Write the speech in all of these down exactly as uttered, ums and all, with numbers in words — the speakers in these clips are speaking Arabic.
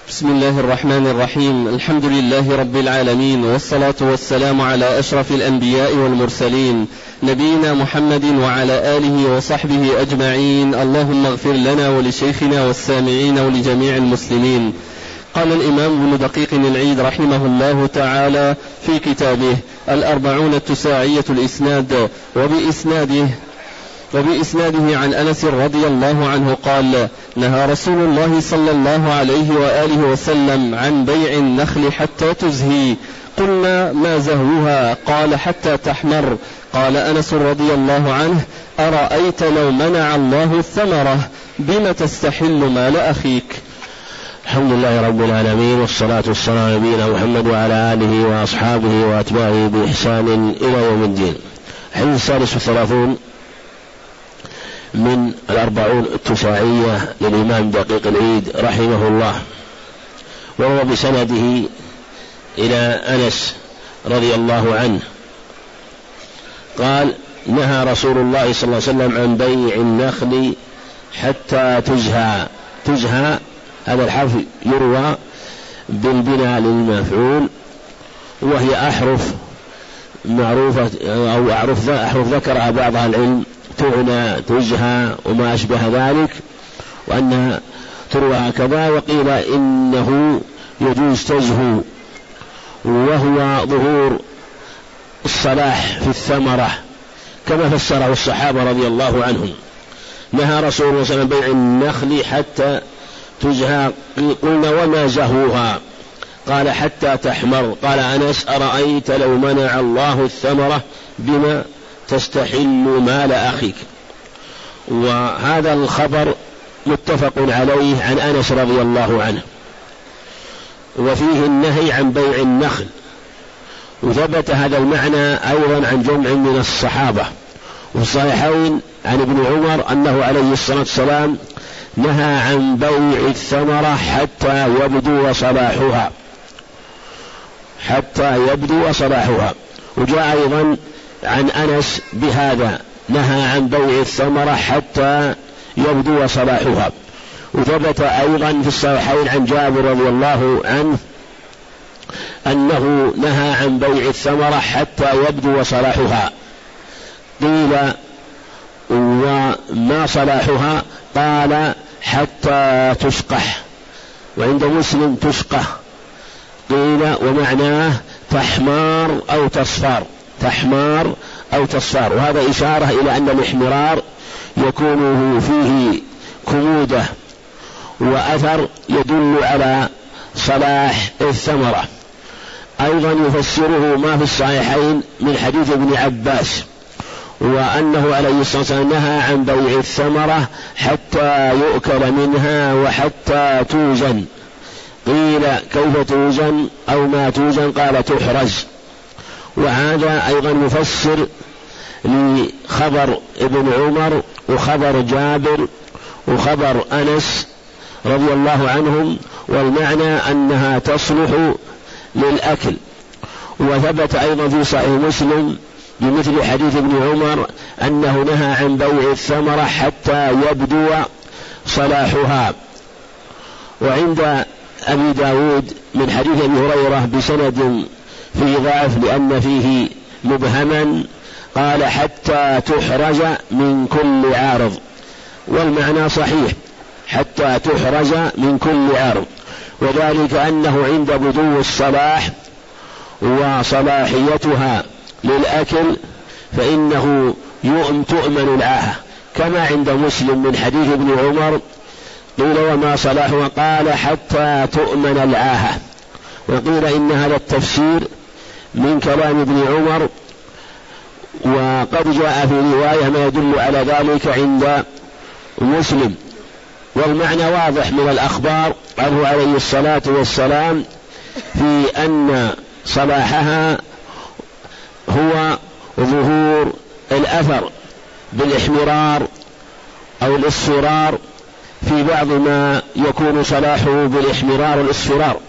بسم الله الرحمن الرحيم. الحمد لله رب العالمين، والصلاة والسلام على أشرف الأنبياء والمرسلين، نبينا محمد وعلى آله وصحبه أجمعين. اللهم اغفر لنا ولشيخنا والسامعين ولجميع المسلمين. قال الإمام ابن دقيق العيد رحمه الله تعالى في كتابه الأربعون التساعية الإسناد وبإسناده وبإسناده عن أنس رضي الله عنه قال: نهى رسول الله صلى الله عليه وآله وسلم عن بيع النخل حتى تزهي. قلنا: ما زهوها؟ قال: حتى تحمر. قال أنس رضي الله عنه: أرأيت لو منع الله الثمرة بم تستحل مال أخيك. الحمد لله رب العالمين، والصلاة والسلام على نبينا محمد وعلى آله وأصحابه وأتباعه بإحسان إلى يوم الدين. الحديث السادس والثلاثون من الأربعون التساعية للإمام دقيق العيد رحمه الله، وهو بسنده إلى أنس رضي الله عنه قال: نهى رسول الله صلى الله عليه وسلم عن بيع النخل حتى تزهى. تزهى هذا الحرف يروى بالبناء للمفعول، وهي أحرف معروفة أو أحرف أحرف ذكرها بعض العلم، تعنى تزهى وما أشبه ذلك، وأنها تروى هكذا. وقيل إنه يجوز تزهو، وهو ظهور الصلاح في الثمرة كما فسره الصحابة رضي الله عنهم. نهى رسول الله صلى الله عليه وسلم بيع النخل حتى تزهى. قلنا: وما زهوها؟ قال: حتى تحمر. قال أنس: أرأيت لو منع الله الثمرة بما تستحل مال أخيك. وهذا الخبر متفق عليه عن أنس رضي الله عنه، وفيه النهي عن بيع النخل. وثبت هذا المعنى أيضا عن جمع من الصحابة، وفي الصحيحين عن ابن عمر أنه عليه الصلاة والسلام نهى عن بيع الثمرة حتى يبدو صلاحها حتى يبدو صلاحها. وجاء أيضا عن أنس بهذا: نهى عن بيع الثمرة حتى يبدو صلاحها. وثبت أيضا في الصحيحين عن جابر رضي الله عنه أنه نهى عن بيع الثمرة حتى يبدو صلاحها. قيل: وما صلاحها؟ قال: حتى تشقح. وعند مسلم تشقح. قيل: ومعناه تحمار أو تصفار، تحمار أو تصفار. وهذا إشارة إلى أن الاحمرار يكون فيه كمودة وأثر يدل على صلاح الثمرة. أيضا يفسره ما في الصحيحين من حديث ابن عباس، وأنه عليه الصلاة والسلام نهى عن بيع الثمرة حتى يؤكل منها وحتى توزن. قيل: كيف توزن أو ما توزن؟ قال: تحرز. وهذا أيضا يفسر لخبر ابن عمر وخبر جابر وخبر أنس رضي الله عنهم، والمعنى أنها تصلح للأكل. وثبت أيضا في صحيح مسلم بمثل حديث ابن عمر أنه نهى عن بيع الثمرة حتى يبدو صلاحها. وعند أبي داود من حديث أبي هريرة بسند فيه ضعف لأن فيه مبهما، قال: حتى تحرز من كل عارض. والمعنى صحيح، حتى تحرز من كل عارض، وذلك أنه عند بدو الصلاح وصلاحيتها للأكل فإنه تؤمن العاهة، كما عند مسلم من حديث ابن عمر قيل: وما صلاحها؟ قال: حتى تؤمن العاهة. وقيل إن هذا التفسير من كلام ابن عمر، وقد جاء في رواية ما يدل على ذلك عند مسلم. والمعنى واضح من الأخبار عنه عليه الصلاة والسلام في أن صلاحها هو ظهور الأثر بالاحمرار أو الاصفرار، في بعض ما يكون صلاحه بالاحمرار والاصفرار.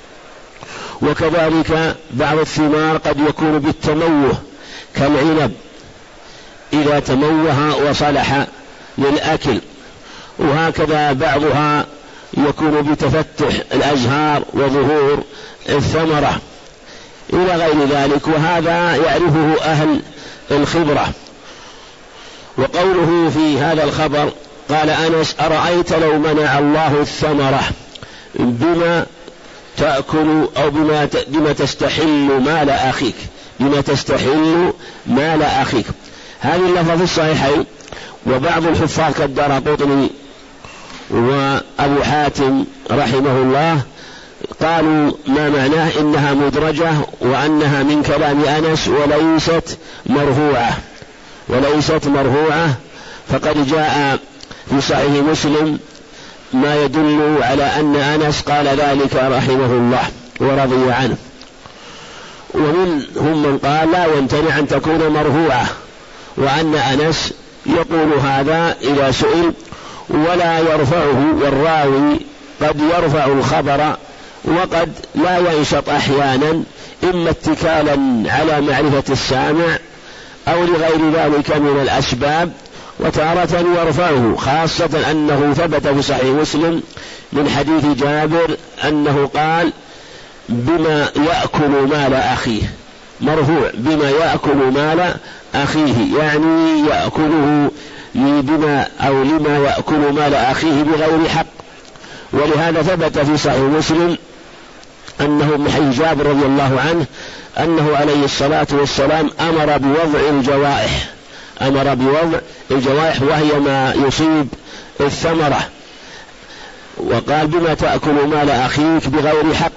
وكذلك بعض الثمار قد يكون بالتموه كالعنب إذا تموه وصلح للأكل، وهكذا بعضها يكون بتفتح الأزهار وظهور الثمرة إلى غير ذلك، وهذا يعرفه أهل الخبرة. وقوله في هذا الخبر قال أنس: أرأيت لو منع الله الثمرة بما تأكل أو بما بما تستحل مال أخيك، بما تستحل مال أخيك. هذه اللفظة في الصحيحين، وبعض الحفاظ كالدارقطني وأبو حاتم رحمه الله قالوا ما معناه إنها مدرجة وأنها من كلام أنس وليست مرفوعة، وليست مرفوعة فقد جاء في صحيح مسلم ما يدل على أن أنس قال ذلك رحمه الله ورضي عنه. ومنهم من قال لا يمتنع أن تكون مرفوعة، وأن أنس يقول هذا إذا سئل ولا يرفعه، والراوي قد يرفع الخبر وقد لا ينشط أحيانا، إما اتكالا على معرفة السامع أو لغير ذلك من الأسباب، وتارة يرفعه، خاصة أنه ثبت في صحيح مسلم من حديث جابر أنه قال بما يأكل مال أخيه، مرفوع بما يأكل مال أخيه، يعني يأكله بما أو لما يأكل مال أخيه بغير حق. ولهذا ثبت في صحيح مسلم أنه من حديث جابر رضي الله عنه أنه عليه الصلاة والسلام أمر بوضع الجوائح، أمر بوضع الجوائح وهي ما يصيب الثمرة، وقال بما تأكل مال أخيك بغير حق.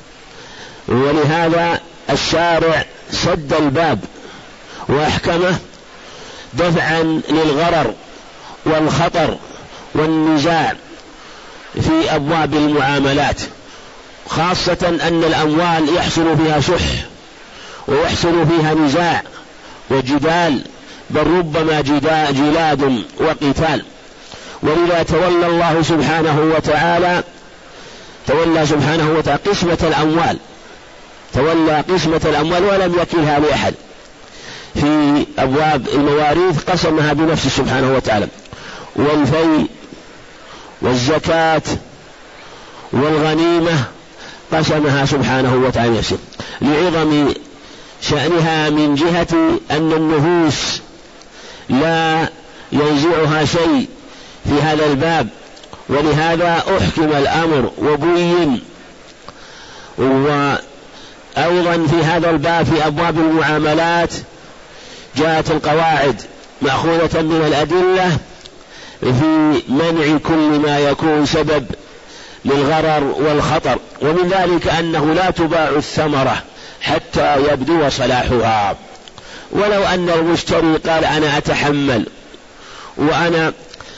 ولهذا الشارع سد الباب وأحكمه دفعا للغرر والخطر والنزاع في أبواب المعاملات، خاصة أن الأموال يحصل فيها شح ويحصل فيها نزاع وجدال، بل ربما جلاد وقتال. ولذا تولى الله سبحانه وتعالى تولى سبحانه وتعالى قسمة الأموال، تولى قسمة الأموال ولم يكلها لأحد. في أبواب المواريث قسمها بنفسه سبحانه وتعالى، والفيء والزكاة والغنيمة قسمها سبحانه وتعالى نفسه، لعظم شأنها من جهة أن النفوس لا ينزعها شيء في هذا الباب. ولهذا أحكم الأمر وبين. وأيضا في هذا الباب في أبواب المعاملات جاءت القواعد مأخوذة من الأدلة في منع كل ما يكون سبب للغرر والخطر، ومن ذلك أنه لا تباع الثمرة حتى يبدو صلاحها. ولو أن المشتري قال أنا أتحمل وأنا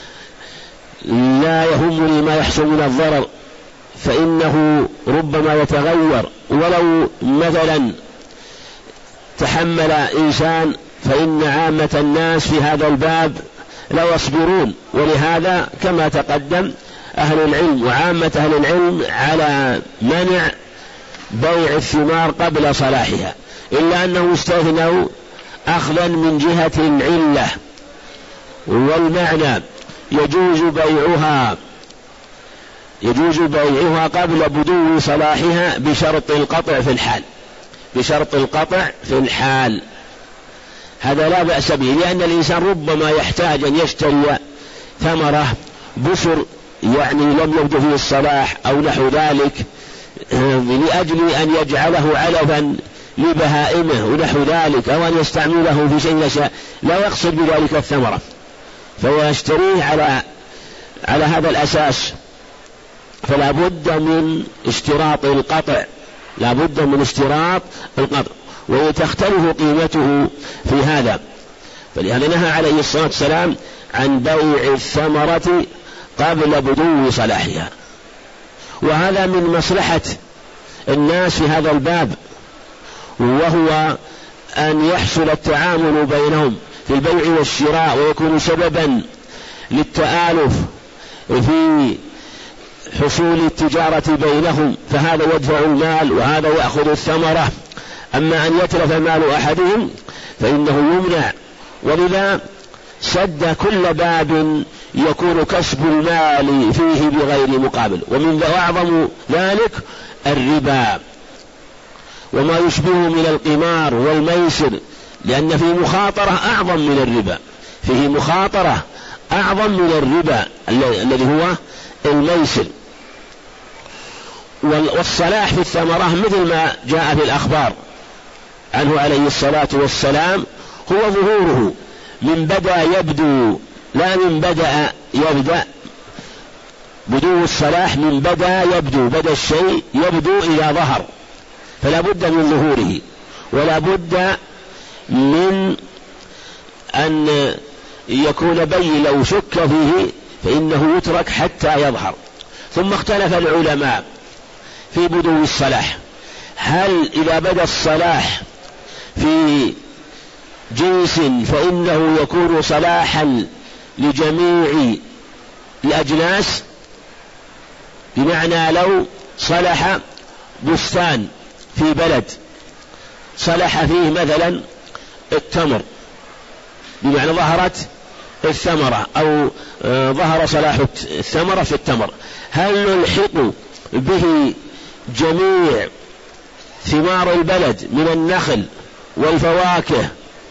لا يهمني ما يحصل من الضرر، فإنه ربما يتغير. ولو مثلا تحمل إنسان فإن عامة الناس في هذا الباب لا يصبرون. ولهذا كما تقدم أهل العلم وعامة أهل العلم على منع بيع الثمار قبل صلاحها، إلا أنه استثنوا أخذا من جهة العلة والمعنى، يجوز بيعها يجوز بيعها قبل بدو صلاحها بشرط القطع في الحال، بشرط القطع في الحال. هذا لا بأس به، لأن الإنسان ربما يحتاج أن يشتري ثمرة بشر يعني لم يبدو فيه الصلاح أو نحو ذلك، لأجل أن يجعله علفا لبهائمه ونحو ذلك، أو أن يستعمله في شيء يشاء لا يقصد بذلك الثمرة، فيشتريه على على هذا الأساس. فلا بد من اشتراط القطع، لا بد من اشتراط القطع، وتختلف قيمته في هذا. فلهذا نهى عليه الصلاة والسلام عن بيع الثمرة قبل بدو صلاحها، وهذا من مصلحة الناس في هذا الباب، وهو أن يحصل التعامل بينهم في البيع والشراء ويكون سببا للتآلف في حصول التجارة بينهم، فهذا يدفع المال وهذا يأخذ الثمرة. أما أن يتلف مال أحدهم فإنه يمنع. ولذا سد كل باب يكون كسب المال فيه بغير مقابل، ومن أعظم ذلك الربا وما يشبهه من القمار والميسر، لأن فيه مخاطرة أعظم من الربا، فيه مخاطرة أعظم من الربا الذي هو الميسر. والصلاح في الثمرة مثل ما جاء في الأخبار عنه عليه الصلاة والسلام هو ظهوره، من بدأ يبدو لا من بدأ يبدأ، بدو الصلاح من بدأ يبدو، بدأ الشيء يبدو إذا ظهر، فلا بد من ظهوره ولا بد من أن يكون بين، لو شك فيه فإنه يترك حتى يظهر. ثم اختلف العلماء في بدو الصلاح، هل إذا بدا الصلاح في جنس فإنه يكون صلاحا لجميع الأجناس، بمعنى لو صلح بستان في بلد صلح فيه مثلا التمر، بمعنى ظهرت الثمرة أو ظهر صلاح الثمرة في التمر، هل نلحق به جميع ثمار البلد من النخل والفواكه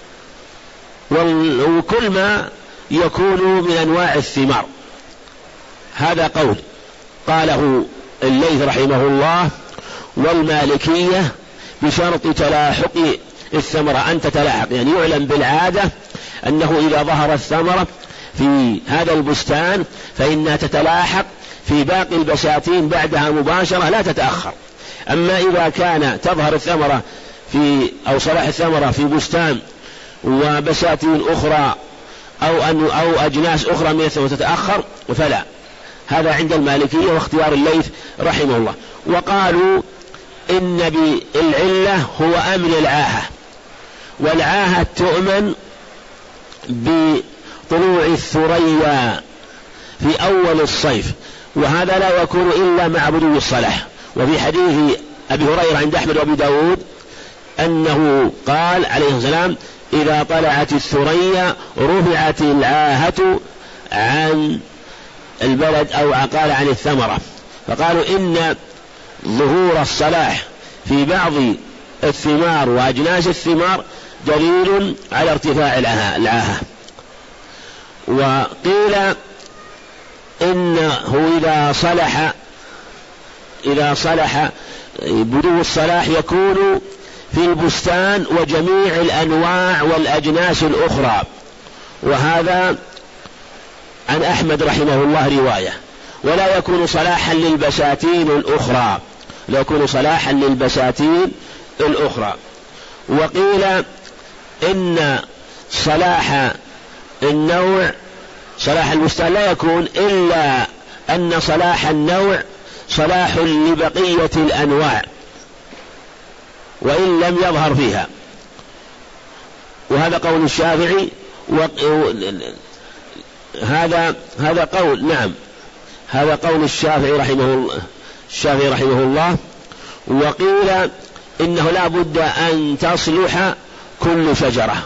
وكل ما يكون من أنواع الثمار؟ هذا قول قاله الليث رحمه الله والمالكية بشرط تلاحق الثمرة، أن تتلاحق، يعني يعلم بالعادة أنه إذا ظهر الثمرة في هذا البستان فإنها تتلاحق في باقي البساتين بعدها مباشرة لا تتأخر. أما إذا كان تظهر الثمرة في أو صلاح الثمرة في بستان وبساتين أخرى أو أن أو أجناس أخرى من الثمرة تتأخر فلا. هذا عند المالكية واختيار الليث رحمه الله. وقالوا إن بالعلة هو أمن العاهة، والعاهة تؤمن بطلوع الثريا في أول الصيف، وهذا لا يكون إلا مع بدو الصلاح. وفي حديث أبي هريرة عند أحمد وأبي داود أنه قال عليه السلام إذا طلعت الثريا رفعت العاهة عن البلد أو قال عن الثمرة. فقالوا إن ظهور الصلاح في بعض الثمار وأجناس الثمار دليل على ارتفاع العاهة. وقيل إنه إذا صلح إذا صلح بدو الصلاح يكون في البستان وجميع الأنواع والأجناس الأخرى، وهذا عن أحمد رحمه الله رواية. ولا يكون صلاحا للبساتين الأخرى، لا يكون صلاحا للبساتين الأخرى. وقيل إن صلاح النوع صلاح البستان لا يكون إلا أن صلاح النوع صلاح لبقية الأنواع وإن لم يظهر فيها، وهذا قول الشافعي. هذا هذا قول نعم هذا قول الشافعي رحمه الله الشافعي رحمه الله. وقيل إنه لا بد أن تصلح كل شجرة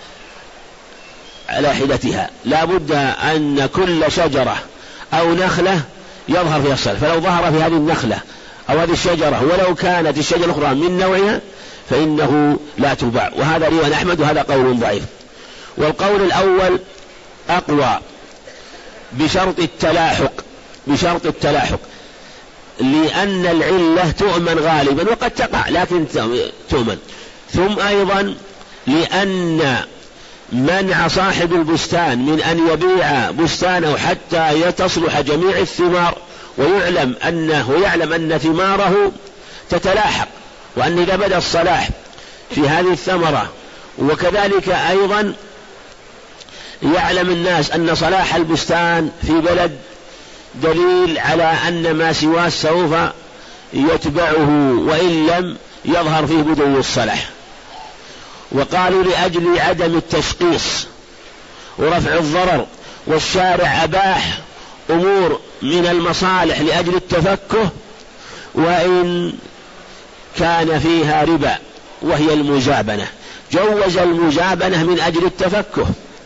على حدتها، لا بد أن كل شجرة أو نخلة يظهر فيها الصلاح، فلو ظهر في هذه النخلة أو هذه الشجرة ولو كانت الشجرة الأخرى من نوعها فإنه لا تباع. وهذا رواية أحمد وهذا قول ضعيف. والقول الأول أقوى بشرط التلاحق بشرط التلاحق لأن العلة تؤمن غالبا وقد تقع لكن تؤمن. ثم أيضا لأن منع صاحب البستان من أن يبيع بستانه حتى تصلح جميع الثمار، ويعلم أنه يعلم أن ثماره تتلاحق، وأن إذا بدأ الصلاح في هذه الثمرة وكذلك أيضا يعلم الناس أن صلاح البستان في بلد دليل على أن ما سواه سوف يتبعه وإن لم يظهر فيه بدو الصلاح. وقالوا لأجل عدم التشقيص ورفع الضرر، والشارع أباح أمور من المصالح لأجل التفكه وإن كان فيها ربا، وهي المجابنة. جوز المجابنة من أجل التفكه،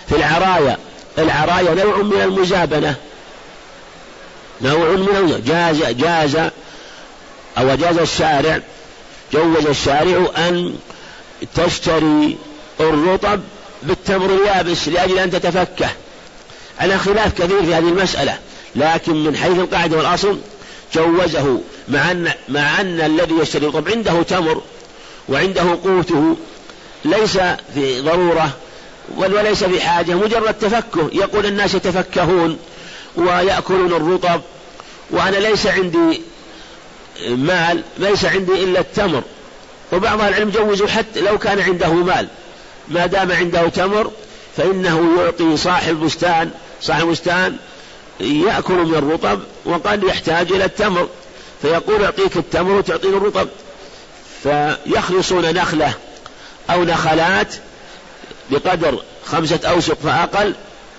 في العرايا، العرايا نوع من المزابنة، نوع من المزابنة. جاز جاز أو جاز الشارع، جوز الشارع أن تشتري الرطب بالتمر اليابس لأجل أن تتفكه، على خلاف كثير في هذه المسألة، لكن من حيث القاعدة والأصل جوزه، مع أن, مع أن الذي يشتري الرطب عنده تمر وعنده قوته، ليس في ضرورة وليس في حاجة، مجرد تفكه. يقول الناس يتفكهون ويأكلون الرطب وأنا ليس عندي مال، ليس عندي إلا التمر. وبعض العلم جوزوا حتى لو كان عنده مال، ما دام عنده تمر فإنه يعطي صاحب بستان، صاحب بستان يأكل من الرطب وقد يحتاج إلى التمر، فيقول أعطيك التمر وتعطيني الرطب، فيخلصون نخلة أو نخلات بقدر خمسة أوسق فأقل،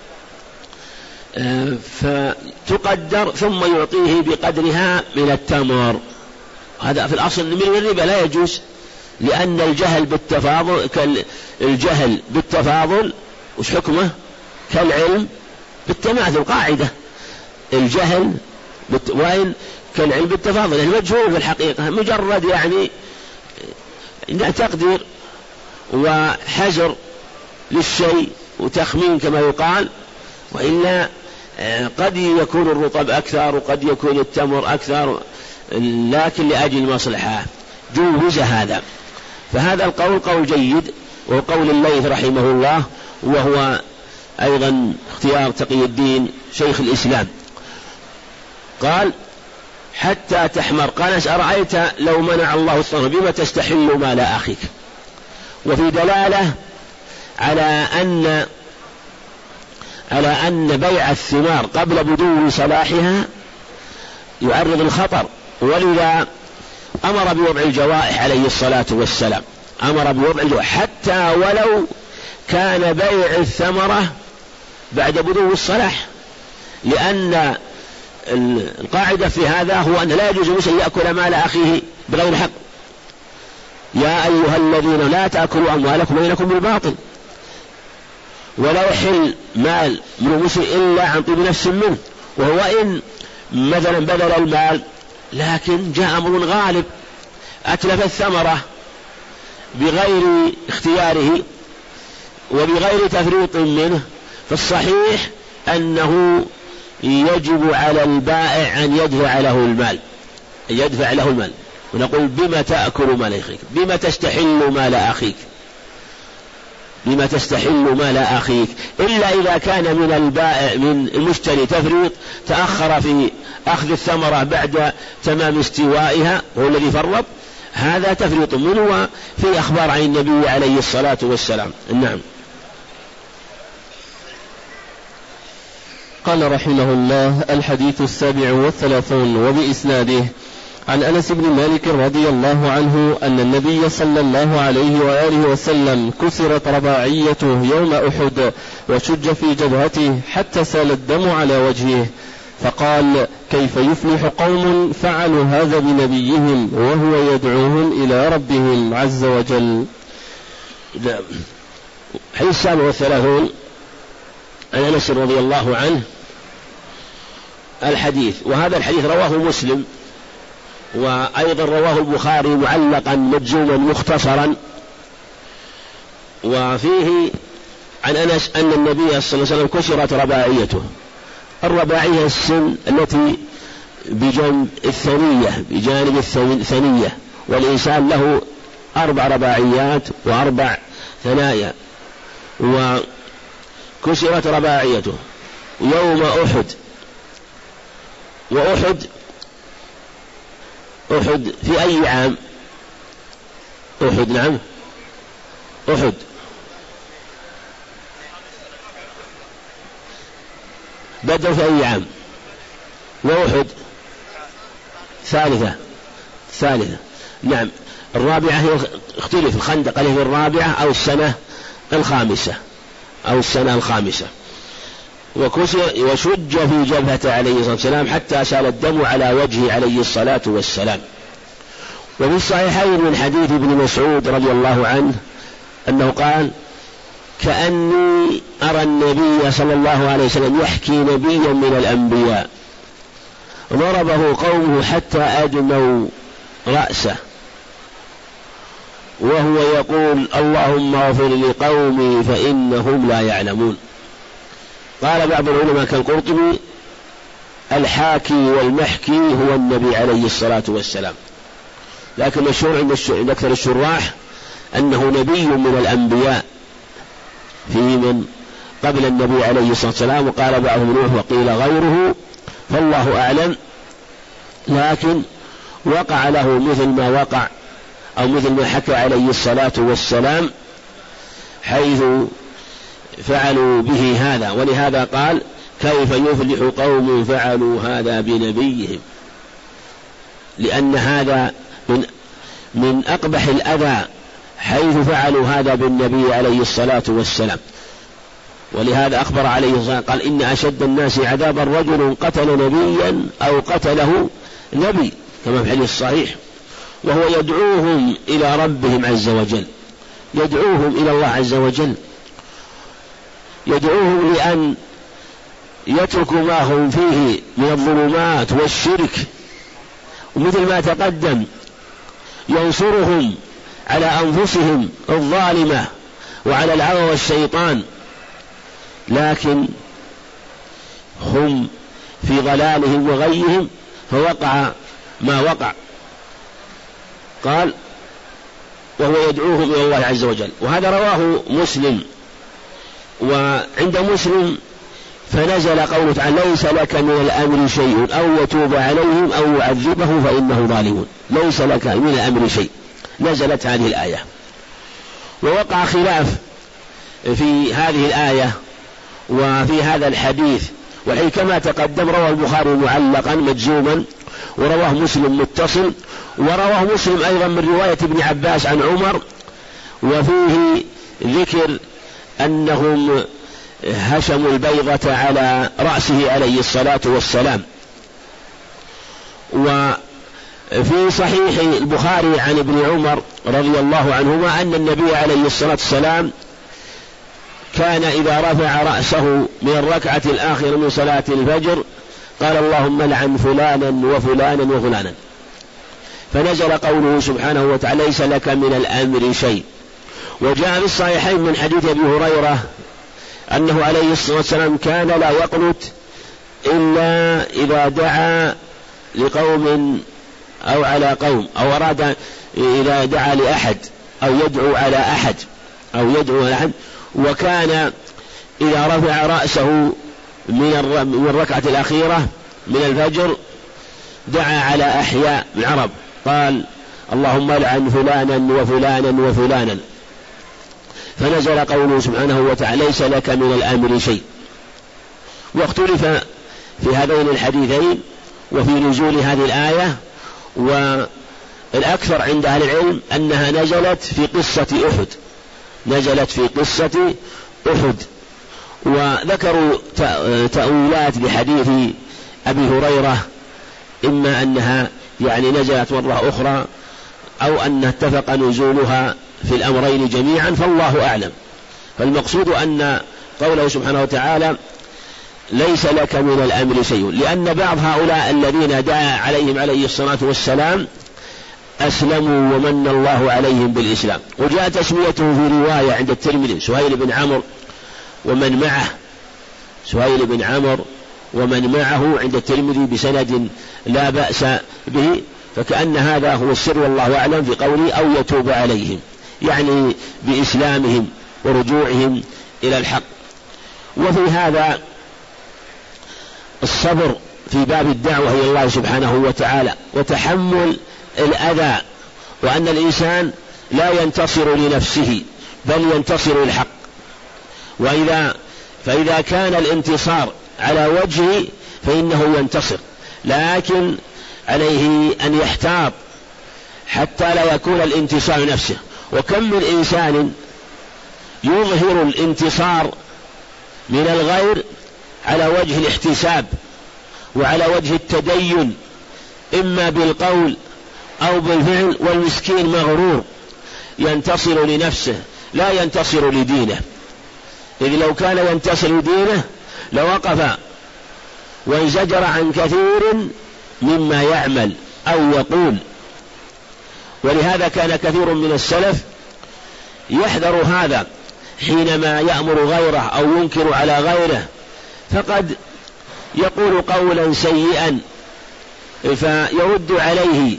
فتقدر ثم يعطيه بقدرها من التمر. هذا في الأصل من الربا لا يجوز، لأن الجهل بالتفاضل الجهل بالتفاضل وش حكمه؟ كالعلم بالتماثل، قاعدة الجهل بت... وين كالعلم بالتفاضل، يعني مجهول في الحقيقة، مجرد يعني تقدير وحجر للشيء وتخمين كما يقال، وإلا قد يكون الرطب أكثر وقد يكون التمر أكثر، لكن لأجل مصلحة جوز هذا. فهذا القول قول جيد، وقول الليث رحمه الله، وهو أيضا اختيار تقي الدين شيخ الإسلام. قال حتى تحمر. قال أرأيت لو منع الله الصرف بما تستحل مال أخيك. وفي دلالة على أن على أن بيع الثمار قبل بدو صلاحها يعرض الخطر، ولذا أمر بوضع الجوائح عليه الصلاة والسلام، أمر بوضع الجوائح حتى ولو كان بيع الثمرة بعد بدو الصلاح، لأن القاعدة في هذا هو أن لا يجوز مسلم يأكل مال أخيه بغير حق. يا أيها الذين لا تأكلوا أموالكم بينكم بالباطل، ولا يحل مال من مسلم إلا عن طيب نفس منه. وهو إن مثلا بذل المال لكن جاء أمر غالب أتلف الثمرة بغير اختياره وبغير تفريط منه، فالصحيح أنه يجب على البائع أن يدفع له المال، يدفع له المال. ونقول بما تأكل مال أخيك، بما تستحل مال أخيك، بما تستحل مال أخيك، إلا إذا كان من البائع من المشتري تفريط، تأخر في أخذ الثمرة بعد تمام استوائها هو الذي فرط، هذا تفريط منه، وفي أخبار عن النبي عليه الصلاة والسلام. نعم. قال رحمه الله: الحديث السابع والثلاثون وبإسناده عن أنس بن مالك رضي الله عنه أن النبي صلى الله عليه وآله وسلم كسرت رباعيته يوم أحد وشج في جبهته حتى سال الدم على وجهه، فقال: كيف يفلح قوم فعلوا هذا بنبيهم وهو يدعوهم إلى ربهم عز وجل. حديث السابع والثلاثون عن أنس رضي الله عنه الحديث، وهذا الحديث رواه مسلم، وأيضا رواه البخاري معلقا مجزوما مختصرا. وفيه عن أنس أن النبي صلى الله عليه وسلم كسرت رباعيته. الرباعية السن التي بجانب الثنية، بجانب الثنية، والإنسان له أربع رباعيات وأربع ثنايا، وكسرت رباعيته يوم أحد. وأحد أحد في أي عام؟ أحد نعم أحد بدر في أي عام؟ وأحد ثالثة ثالثة نعم. الرابعة هي اختلف، الخندق هل هي الرابعة أو السنة الخامسة أو السنة الخامسة. وشج في جبهته عليه الصلاة والسلام حتى سال الدم على وجهه عليه الصلاة والسلام. وفي الصحيحين من حديث ابن مسعود رضي الله عنه أنه قال: كأني أرى النبي صلى الله عليه وسلم يحكي نبيا من الأنبياء، ضربه قومه حتى أدموا رأسه وهو يقول اللهم اغفر لقومي فإنهم لا يعلمون. قال بعض العلماء كالقرطبي الحاكي والمحكي هو النبي عليه الصلاة والسلام، لكن مشهور عند أكثر الشراح أنه نبي من الأنبياء في من قبل النبي عليه الصلاة والسلام، وقال بعضهم نوح وقيل غيره، فالله أعلم. لكن وقع له مثل ما وقع أو مثل ما حكى عليه الصلاة والسلام حيث فعلوا به هذا، ولهذا قال كيف يفلح قوم فعلوا هذا بنبيهم، لأن هذا من من أقبح الأذى حيث فعلوا هذا بالنبي عليه الصلاة والسلام. ولهذا أخبر عليه الصلاة والسلام قال إن أشد الناس عذابا رجل قتل نبيا أو قتله نبي، كما في الحديث الصحيح، وهو يدعوهم إلى ربهم عز وجل، يدعوهم إلى الله عز وجل، يدعوهم لأن يتركوا ما هم فيه من الظلمات والشرك، ومثل ما تقدم ينصرهم على أنفسهم الظالمة وعلى الهوى والشيطان، لكن هم في ضلالهم وغيهم فوقع ما وقع. قال وهو يدعوهم إلى الله عز وجل، وهذا رواه مسلم. وعند مسلم فنزل قوله تعالى ليس لك من الأمر شيء أو يتوب عليهم أو يعذبه فإنه ظالمون، ليس لك من الأمر شيء، نزلت هذه الآية. ووقع خلاف في هذه الآية وفي هذا الحديث، والحديث كما تقدم رواه البخاري معلقا مجزوما، ورواه مسلم متصل، ورواه مسلم أيضا من رواية ابن عباس عن عمر، وفيه ذكر أنهم هشموا البيضة على رأسه عليه الصلاة والسلام. وفي صحيح البخاري عن ابن عمر رضي الله عنهما أن النبي عليه الصلاة والسلام كان إذا رفع رأسه من الركعة الآخرة من صلاة الفجر قال اللهم لعن فلانا وفلانا وفلانا، فنزل قوله سبحانه وتعالى ليس لك من الأمر شيء. وجاء في الصحيحين من حديث أبي هريرة أنه عليه الصلاة والسلام كان لا يقنت إلا إذا دعا لقوم أو على قوم، أو أراد إذا دعا لأحد أو يدعو على أحد أو يدعو على أحد. وكان إذا رفع رأسه من الركعة الأخيرة من الفجر دعا على أحياء من العرب قال اللهم لعن فلانا وفلانا وفلانا، فنزل قوله سبحانه وتعالى ليس لك من الأمر شيء. واختلف في هذين الحديثين وفي نزول هذه الآية، والأكثر عند أهل العلم أنها نزلت في قصة أحد، نزلت في قصة أحد. وذكروا تأويلات لحديث أبي هريرة، إما أنها يعني نزلت مرة أخرى أو أن اتفق نزولها في الأمرين جميعا، فالله أعلم. فالمقصود أن قوله سبحانه وتعالى ليس لك من الأمر شيء، لأن بعض هؤلاء الذين دعا عليهم عليه الصلاة والسلام أسلموا ومن الله عليهم بالإسلام. وجاء تسميته في رواية عند الترمذي سهيل بن عمرو ومن معه، سهيل بن عمرو ومن معه عند الترمذي بسند لا بأس به، فكأن هذا هو السر والله أعلم في قوله أو يتوب عليهم، يعني بإسلامهم ورجوعهم إلى الحق. وفي هذا الصبر في باب الدعوة إلى الله سبحانه وتعالى وتحمل الأذى، وأن الإنسان لا ينتصر لنفسه بل ينتصر للحق. وإذا فإذا كان الانتصار على وجهه فإنه ينتصر، لكن عليه أن يحتاط حتى لا يكون الانتصار نفسه. وكم من إنسان يظهر الانتصار من الغير على وجه الاحتساب وعلى وجه التدين إما بالقول أو بالفعل، والمسكين مغرور ينتصر لنفسه لا ينتصر لدينه. إذ لو كان ينتصر لدينه لوقف وانزجر عن كثير مما يعمل أو يقول. ولهذا كان كثير من السلف يحذر هذا حينما يأمر غيره أو ينكر على غيره، فقد يقول قولا سيئا فيرد عليه،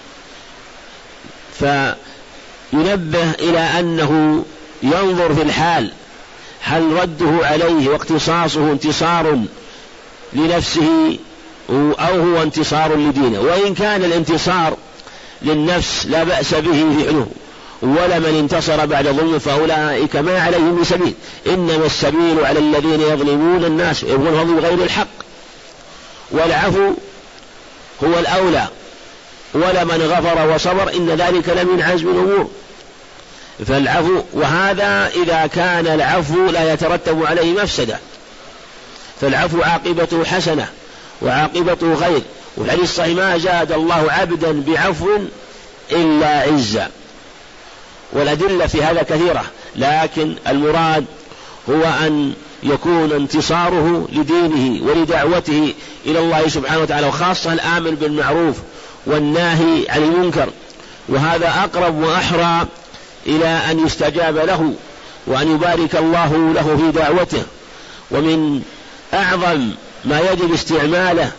فينبه إلى أنه ينظر في الحال هل رده عليه واقتصاصه انتصار لنفسه أو هو انتصار لدينه. وإن كان الانتصار للنفس لا بأس به فعله، ولا من انتصر بعد ظلم فأولئك ما عليهم من سبيل، إنما السبيل على الذين يظلمون الناس يبغونهم بغير الحق، والعفو هو الأولى، ولمن غفر وصبر إن ذلك لمن عزم الأمور. فالعفو، وهذا إذا كان العفو لا يترتب عليه مفسدة، فالعفو عاقبته حسنة وعاقبته خير. والحديث الصحيح ما زاد الله عبدا بعفو إلا عزا. والأدلة في هذا كثيرة، لكن المراد هو أن يكون انتصاره لدينه ولدعوته إلى الله سبحانه وتعالى، وخاصة الآمر بالمعروف والناهي عن المنكر، وهذا أقرب وأحرى إلى أن يستجاب له وأن يبارك الله له في دعوته. ومن أعظم ما يجب استعماله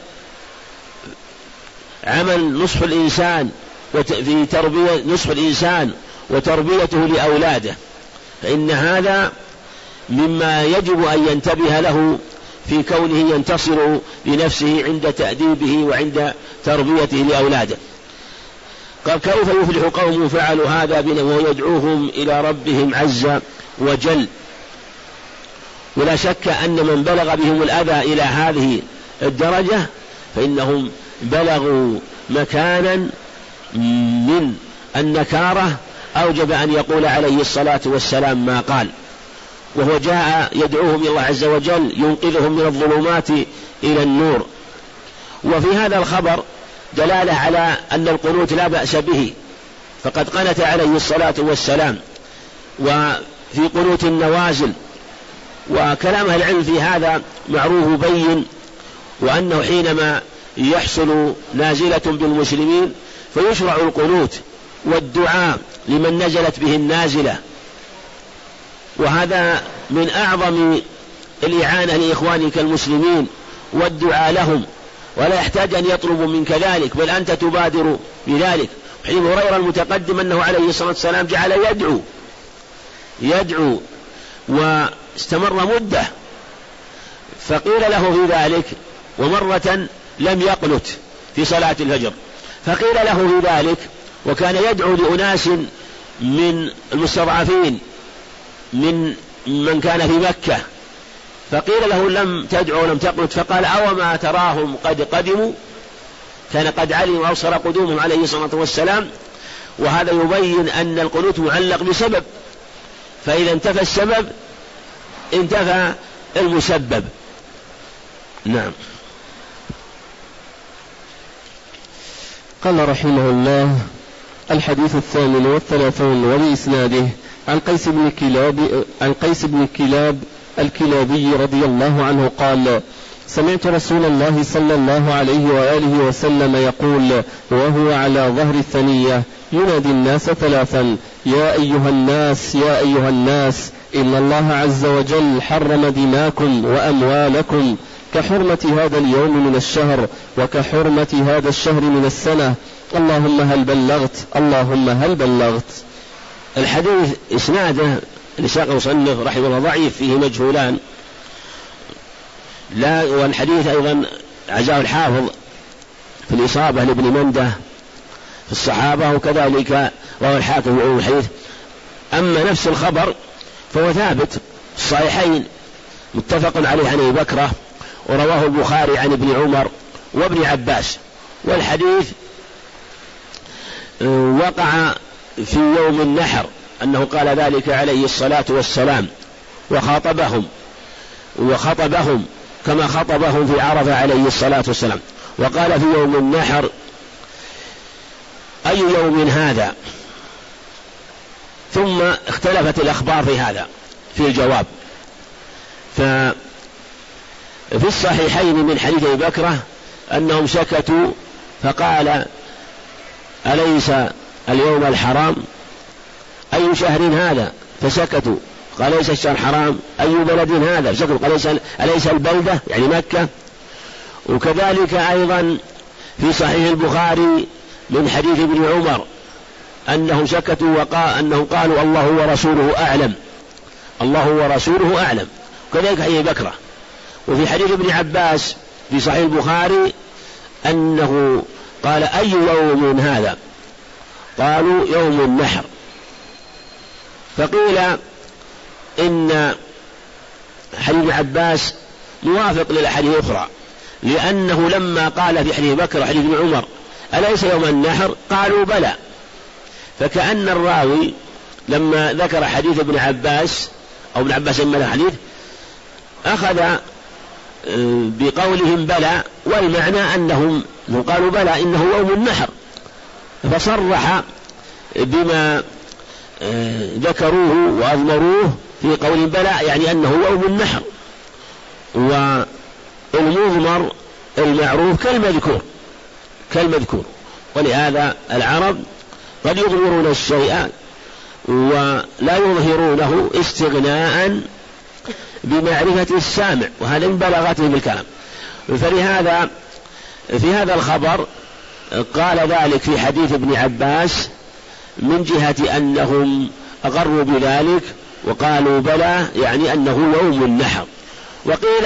عمل نصح الإنسان في تربية نصح الإنسان وتربيته لأولاده، فإن هذا مما يجب أن ينتبه له في كونه ينتصر لنفسه عند تأديبه وعند تربيته لأولاده. قال كيف يفلح قوم فعلوا هذا بنا وهو يدعوهم إلى ربهم عز وجل. ولا شك أن من بلغ بهم الأذى إلى هذه الدرجة فإنهم بلغوا مكانا من النكارة أوجب أن يقول عليه الصلاة والسلام ما قال، وهو جاء يدعوهم إلى الله عز وجل ينقذهم من الظلمات إلى النور. وفي هذا الخبر دلالة على أن القنوت لا بأس به، فقد قنت عليه الصلاة والسلام وفي قنوت النوازل. وكلام العلم في هذا معروف بين، وأنه حينما يحصل نازلة بالمسلمين فيشرع القنوت والدعاء لمن نزلت به النازلة، وهذا من أعظم الإعانة لإخوانك المسلمين والدعاء لهم، ولا يحتاج أن يطلبوا منك ذلك، بل أنت تبادر بذلك. حين هريرة المتقدم أنه عليه الصلاة والسلام جعل يدعو يدعو واستمر مدة، فقيل له في ذلك، ومرة لم يقنت في صلاة الفجر، فقيل له في ذلك وكان يدعو لأناس من المستضعفين من من كان في مكة، فقيل له لم تدعو ولم تقنت، فقال أوما تراهم قد قدموا، كان قد علم وأبصر قدومهم عليه الصلاة والسلام. وهذا يبين أن القنوت معلق بسبب، فإذا انتفى السبب انتفى المسبب. نعم. قال رحمه الله: الحديث الثامن والثلاثون وبإسناده عن قيس بن كلاب عن قيس بن كلاب الكلابي رضي الله عنه قال: سمعت رسول الله صلى الله عليه وآله وسلم يقول وهو على ظهر الثنية ينادي الناس ثلاثا: يا أيها الناس يا أيها الناس إن الله عز وجل حرم دماءكم وأموالكم كحرمة هذا اليوم من الشهر وكحرمة هذا الشهر من السنة، اللهم هل بلغت اللهم هل بلغت. الحديث إسناده لساق مصنف رحمه الله ضعيف، فيه مجهولان، لا والحديث أيضا عزاه الحافظ في الإصابة لابن منده في الصحابة، وكذلك رواه الحاكم في علوم الحديث. أما نفس الخبر فهو ثابت الصحيحين متفق عليه عن أبي بكرة، ورواه البخاري عن ابن عمر وابن عباس. والحديث وقع في يوم النحر أنه قال ذلك عليه الصلاة والسلام، وخاطبهم وخطبهم كما خطبهم في عرفة عليه الصلاة والسلام، وقال في يوم النحر: أي يوم هذا؟ ثم اختلفت الأخبار في هذا في الجواب، ففي الصحيحين من حديث أبي بكرة أنهم سكتوا فقال أليس اليوم الحرام؟ أي شهر هذا؟ فسكتوا. قال ليس الشهر حرام. أي بلد هذا؟ سكتوا. قال أليس البلدة يعني مكة؟ وكذلك أيضا في صحيح البخاري من حديث ابن عمر أنهم سكتوا وقال أنهم قالوا الله ورسوله أعلم، الله ورسوله أعلم. كذلك حديث بكرة. وفي حديث ابن عباس في صحيح البخاري أنه قال أي يوم هذا؟ قالوا يوم النحر. فقيل إن حديث ابن عباس موافق للأحاديث الأخرى، لأنه لما قال في حديث بكر حديث ابن عمر أليس يوم النحر؟ قالوا بلى. فكأن الراوي لما ذكر حديث ابن عباس أو ابن عباس من الحديث أخذ بقولهم بلى، والمعنى أنهم قالوا بلى إنه يوم النحر، فصرح بما ذكروه وأضمروه في قول بلى يعني أنه يوم النحر. والمضمر المعروف كالمذكور كالمذكور ولهذا العرب قد يضمرون الشيء ولا يظهرونه استغناء بمعرفة السامع، وهذا من بلاغتهم بالكلام. فلهذا في هذا الخبر قال ذلك في حديث ابن عباس من جهة أنهم أقروا بذلك وقالوا بلى يعني أنه يوم النحر. وقيل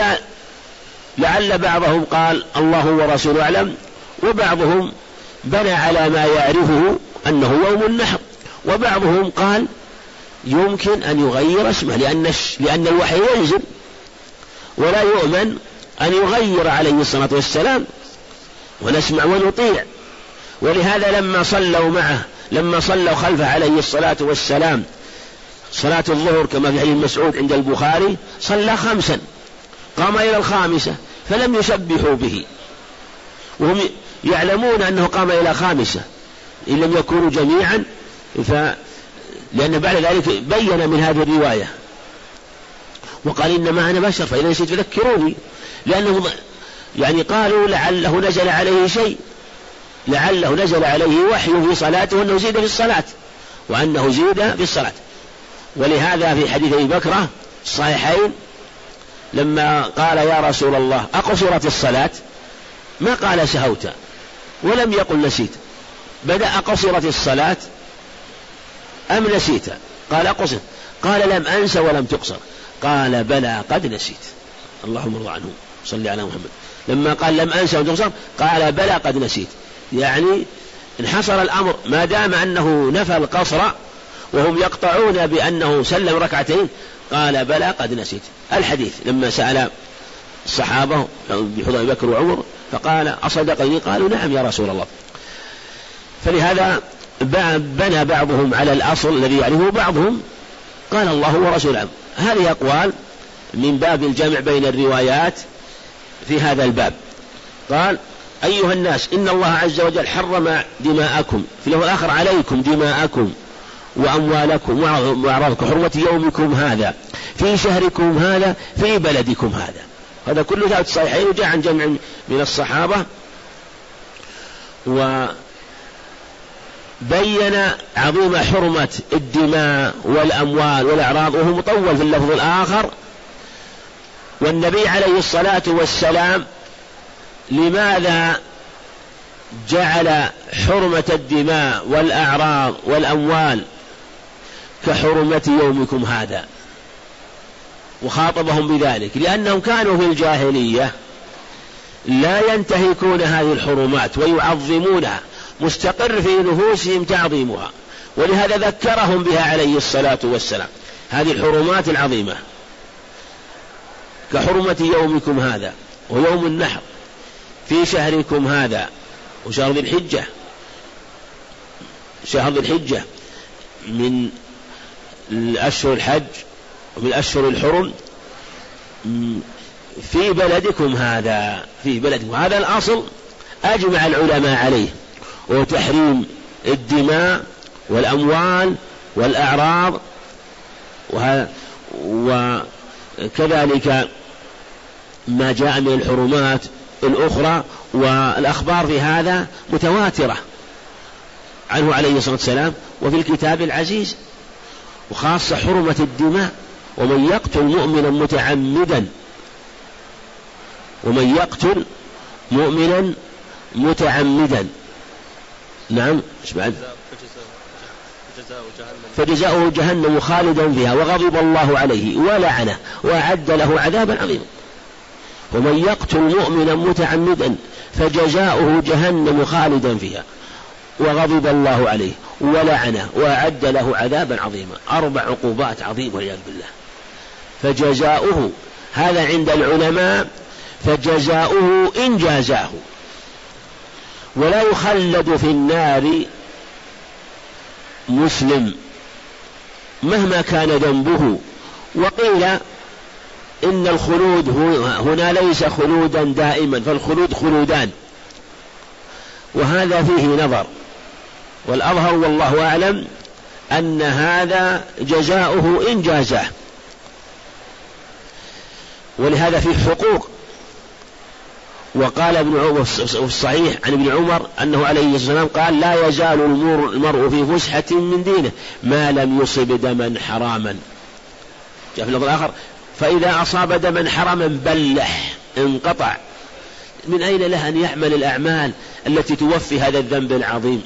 لعل بعضهم قال الله ورسوله أعلم، وبعضهم بنى على ما يعرفه أنه يوم النحر، وبعضهم قال يمكن أن يغير اسمه لأن, لأن الوحي ينزل ولا يؤمن أن يغير عليه الصلاة والسلام، ونسمع ونطيع. ولهذا لما صلوا معه لما صلوا خلفه عليه الصلاة والسلام صلاة الظهر كما في حديث مسعود عند البخاري صلى خمسا، قام إلى الخامسة فلم يسبحوا به، وهم يعلمون أنه قام إلى خامسة إن لم يكونوا جميعا، ف... لأن بعد ذلك بين من هذه الرواية وقال إنما أنا بشر فإذا نسيت فذكروني، لأنه يعني قالوا لعله نزل عليه شيء، لعله نزل عليه وحي في صلاته وأنه زيد في الصلاة وأنه زيد في الصلاة. ولهذا في حديث أبي بكرة الصحيحين لما قال يا رسول الله أقصرت الصلاة ما قال سهوت ولم يقل نسيت، بدأ أقصرت الصلاة أم نسيت؟ قال أقصر. قال لم أنس ولم تقصر. قال بلى قد نسيت. اللهم ارضى عنه صلي على محمد. لما قال لم أنس ولم تقصر قال بلى قد نسيت، يعني انحصر الأمر ما دام أنه نفى القصر وهم يقطعون بأنه سلم ركعتين، قال بلى قد نسيت. الحديث لما سأل الصحابة بحضور أبي بكر وعمر فقال أصدقني؟ قالوا نعم يا رسول الله. فلهذا بنى بعضهم على الأصل الذي يعرفه بعضهم قال الله ورسوله. هذه أقوال من باب الجمع بين الروايات في هذا الباب. قال أيها الناس إن الله عز وجل حرم دماءكم، في اليوم الآخر عليكم دماءكم وأموالكم وأعراضكم، حرمة يومكم هذا في شهركم هذا في بلدكم هذا. هذا كله ثابت الصحيحين وجاء عن جمع من الصحابة، وبين عظيم حرمة الدماء والأموال والأعراض، وهو مطول في اللفظ الآخر. والنبي عليه الصلاة والسلام لماذا جعل حرمة الدماء والأعراض والأموال كحرمة يومكم هذا وخاطبهم بذلك؟ لأنهم كانوا في الجاهلية لا ينتهكون هذه الحرمات ويعظمونها، مستقر في نفوسهم تعظيمها، ولهذا ذكرهم بها عليه الصلاة والسلام. هذه الحرمات العظيمة كحرمة يومكم هذا ويوم النحر في شهركم هذا وشهر ذي الحجة، شهر ذي الحجة من الأشهر الحج ومن الأشهر الحرم في بلدكم هذا، في بلدكم هذا الأصل أجمع العلماء عليه، وتحريم الدماء والأموال والأعراض كذلك ما جاء من الحرمات الأخرى، والأخبار في هذا متواترة عنه عليه الصلاة والسلام وفي الكتاب العزيز، وخاصة حرمة الدماء. ومن يقتل مؤمنا متعمدا ومن يقتل مؤمنا متعمدا نعم ايش بعد؟ فجزاؤه جهنم خالدا فيها وغضب الله عليه ولعنه وأعد له عذابا عظيما. ومن يقتل مؤمنا متعمدا فجزاؤه جهنم خالدا فيها وغضب الله عليه ولعنه وأعد له عذابا عظيما. أربع عقوبات عظيمة والعياذ بالله. فجزاؤه هذا عند العلماء فجزاؤه إن جازاه، ولا يخلد في النار مسلم مهما كان ذنبه. وقيل إن الخلود هنا ليس خلودا دائما، فالخلود خلودان، وهذا فيه نظر، والأظهر والله أعلم أن هذا جزاؤه إن جازاه. ولهذا فيه حقوق. وقال ابن عمر في الصحيح عن ابن عمر أنه عليه الصلاة والسلام قال: لا يزال المرء في فسحة من دينه ما لم يصب دما حراما. جاء في اللفظ الآخر: فإذا أصاب دما حراما بلح انقطع. من أين له أن يعمل الأعمال التي توفي هذا الذنب العظيم؟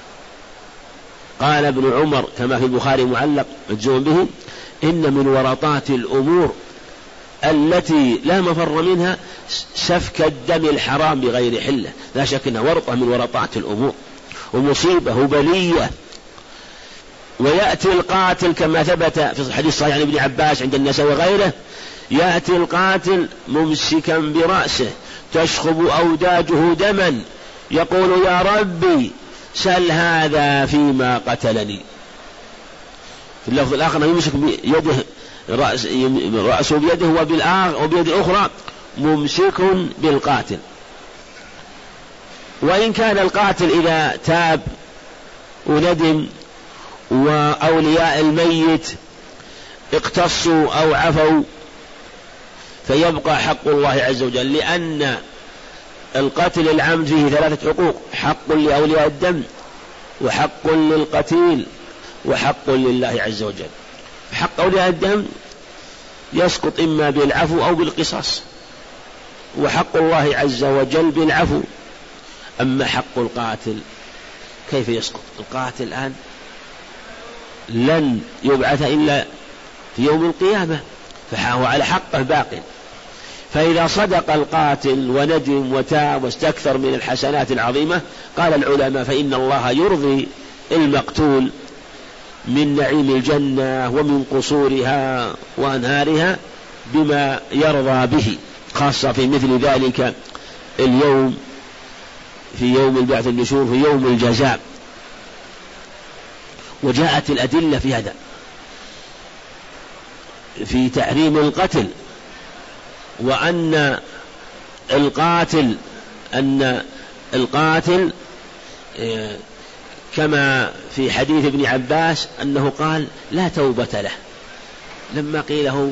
قال ابن عمر كما في البخاري معلق مجزوم به: إن من ورطات الأمور التي لا مفر منها سفك الدم الحرام بغير حله. لا شك أنها ورطة من ورطات الأمور ومصيبة وبلية. ويأتي القاتل كما ثبت في الحديث صحيح عن ابن عباس عند النسائي وغيره: يأتي القاتل ممسكا برأسه تشخب أوداجه دما يقول: يا ربي سل هذا فيما قتلني. في اللفظ الآخر يمسك بيده رأس رأسه بيده وبيد الأخرى ممسك بالقاتل. وإن كان القاتل إذا تاب وندم وأولياء الميت اقتصوا أو عفوا فيبقى حق الله عز وجل، لأن القتل العمد فيه ثلاثة حقوق: حق لأولياء الدم وحق للقتيل وحق لله عز وجل. حق أولياء الدم يسقط إما بالعفو أو بالقصاص، وحق الله عز وجل بالعفو. أما حق القاتل كيف يسقط؟ القاتل الآن لن يبعث إلا في يوم القيامة، فهو على حقه باق. فإذا صدق القاتل وندم وتاب واستكثر من الحسنات العظيمة، قال العلماء: فإن الله يرضي المقتول من نعيم الجنة ومن قصورها وأنهارها بما يرضى به، خاصة في مثل ذلك اليوم، في يوم البعث النشور، في يوم الجزاء. وجاءت الأدلة في هذا في تحريم القتل، وأن القاتل أن القاتل كما في حديث ابن عباس أنه قال: لا توبة له. لما قيل له: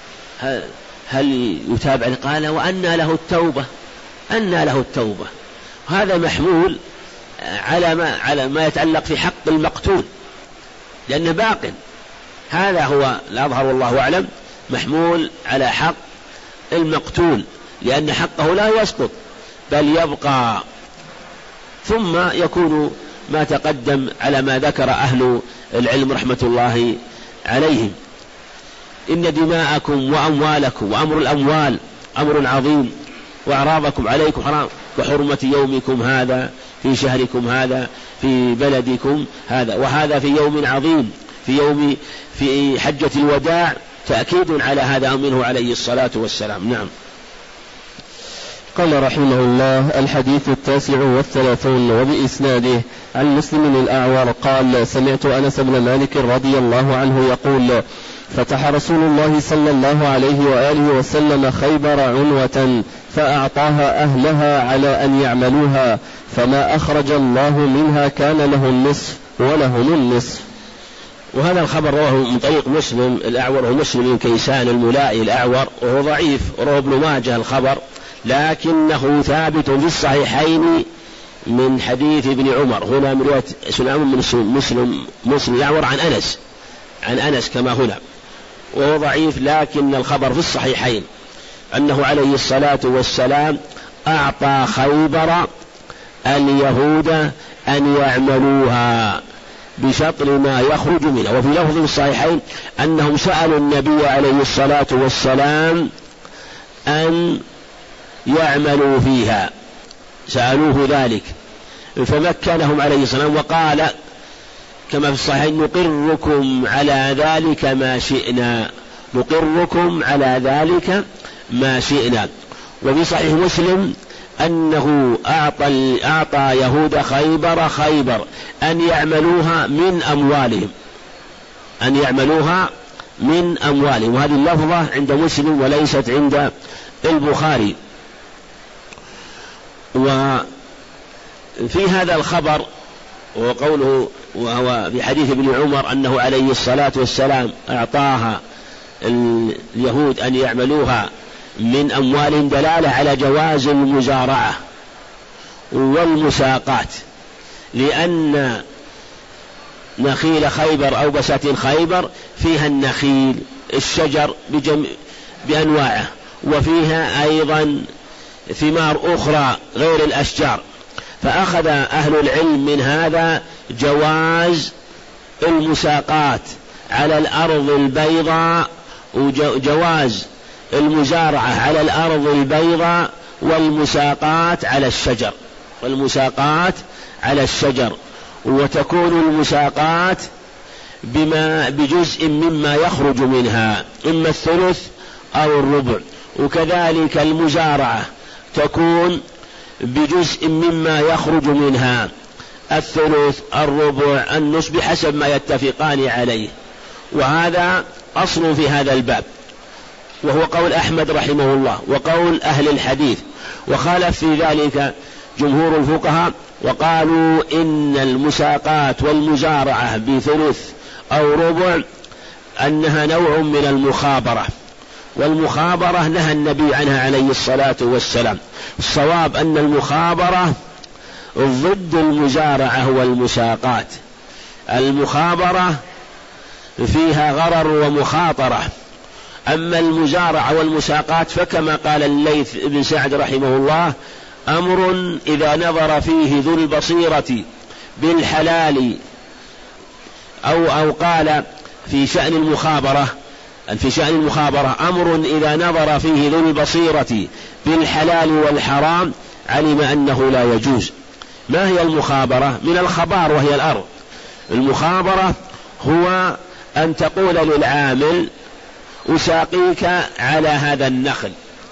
هل يتاب عليه؟ قال: وأنى له التوبة، أنى له التوبة. هذا محمول على ما, على ما يتعلق في حق المقتول، لأنه باق. هذا هو الأظهر والله أعلم، محمول على حق المقتول، لأن حقه لا يسقط بل يبقى. ثم يكون ما تقدم على ما ذكر أهل العلم رحمة الله عليهم: إن دماءكم وأموالكم، وأمر الأموال أمر عظيم، وأعراضكم عليكم حرام، كحرمة يومكم هذا في شهركم هذا في بلدكم هذا. وهذا في يوم عظيم، في يوم في حجة الوداع، تأكيد على هذا منه عليه الصلاة والسلام. نعم. قال رحمه الله: الحديث التاسع والثلاثون وبإسناده عن مسلم الأعور قال: سمعت أنس بن مالك رضي الله عنه يقول: فتح رسول الله صلى الله عليه وآله وسلم خيبر عنوة فأعطاها أهلها على أن يعملوها، فما أخرج الله منها كان له النصف ولهم النصف. وهذا الخبر رواه من طريق مسلم الأعور، هو مسلم بن كيسان الملائي الأعور، وهو ضعيف، ورواه ابن ماجه الخبر، لكنه ثابت في الصحيحين من حديث ابن عمر، هنا من رواية سلام مسلم مسلم مسلم الأعور عن أنس عن أنس كما هنا، وهو ضعيف، لكن الخبر في الصحيحين أنه عليه الصلاة والسلام أعطى خيبر اليهود أن يعملوها بشطر ما يخرج منها. وفي لفظ الصحيحين أنهم سألوا النبي عليه الصلاة والسلام أن يعملوا فيها، سألوه ذلك فمكنهم عليه السلام وقال كما في الصحيحين نقركم على ذلك ما شئنا، نقركم على ذلك ما شئنا. وفي صحيح مسلم أنه أعطى, أعطى يهود خيبر خيبر أن يعملوها من أموالهم، أن يعملوها من أموالهم، وهذه اللفظة عند مسلم وليست عند البخاري. وفي هذا الخبر وقوله وهو في حديث ابن عمر أنه عليه الصلاة والسلام أعطاها اليهود أن يعملوها من أموالهم دلالة على جواز المزارعة والمساقات، لأن نخيل خيبر أو بساتين خيبر فيها النخيل الشجر بجم... بأنواعه، وفيها أيضا ثمار أخرى غير الأشجار، فأخذ أهل العلم من هذا جواز المساقات على الأرض البيضاء وجواز المزارعة على الأرض البيضاء والمساقات على الشجر والمساقات على الشجر وتكون المساقات بما بجزء مما يخرج منها إما الثلث أو الربع، وكذلك المزارعة تكون بجزء مما يخرج منها الثلث الربع النصف بحسب ما يتفقان عليه. وهذا أصل في هذا الباب، وهو قول أحمد رحمه الله وقول أهل الحديث، وخالف في ذلك جمهور الفقهاء وقالوا إن المساقات والمزارعة بثلث أو ربع أنها نوع من المخابرة، والمخابرة نهى النبي عنها عليه الصلاة والسلام. الصواب أن المخابرة ضد المزارعة والمساقات، المخابرة فيها غرر ومخاطرة، أما المزارعة والمساقات فكما قال الليث بن سعد رحمه الله أمر إذا نظر فيه ذو البصيرة بالحلال، أو, أو قال في شأن المخابرة في شأن المخابرة أمر إذا نظر فيه ذو البصيرة بالحلال والحرام علم أنه لا يجوز. ما هي المخابرة؟ من الخبار وهي الأرض. المخابرة هو أن تقول للعامل أساقيك على هذا النخل،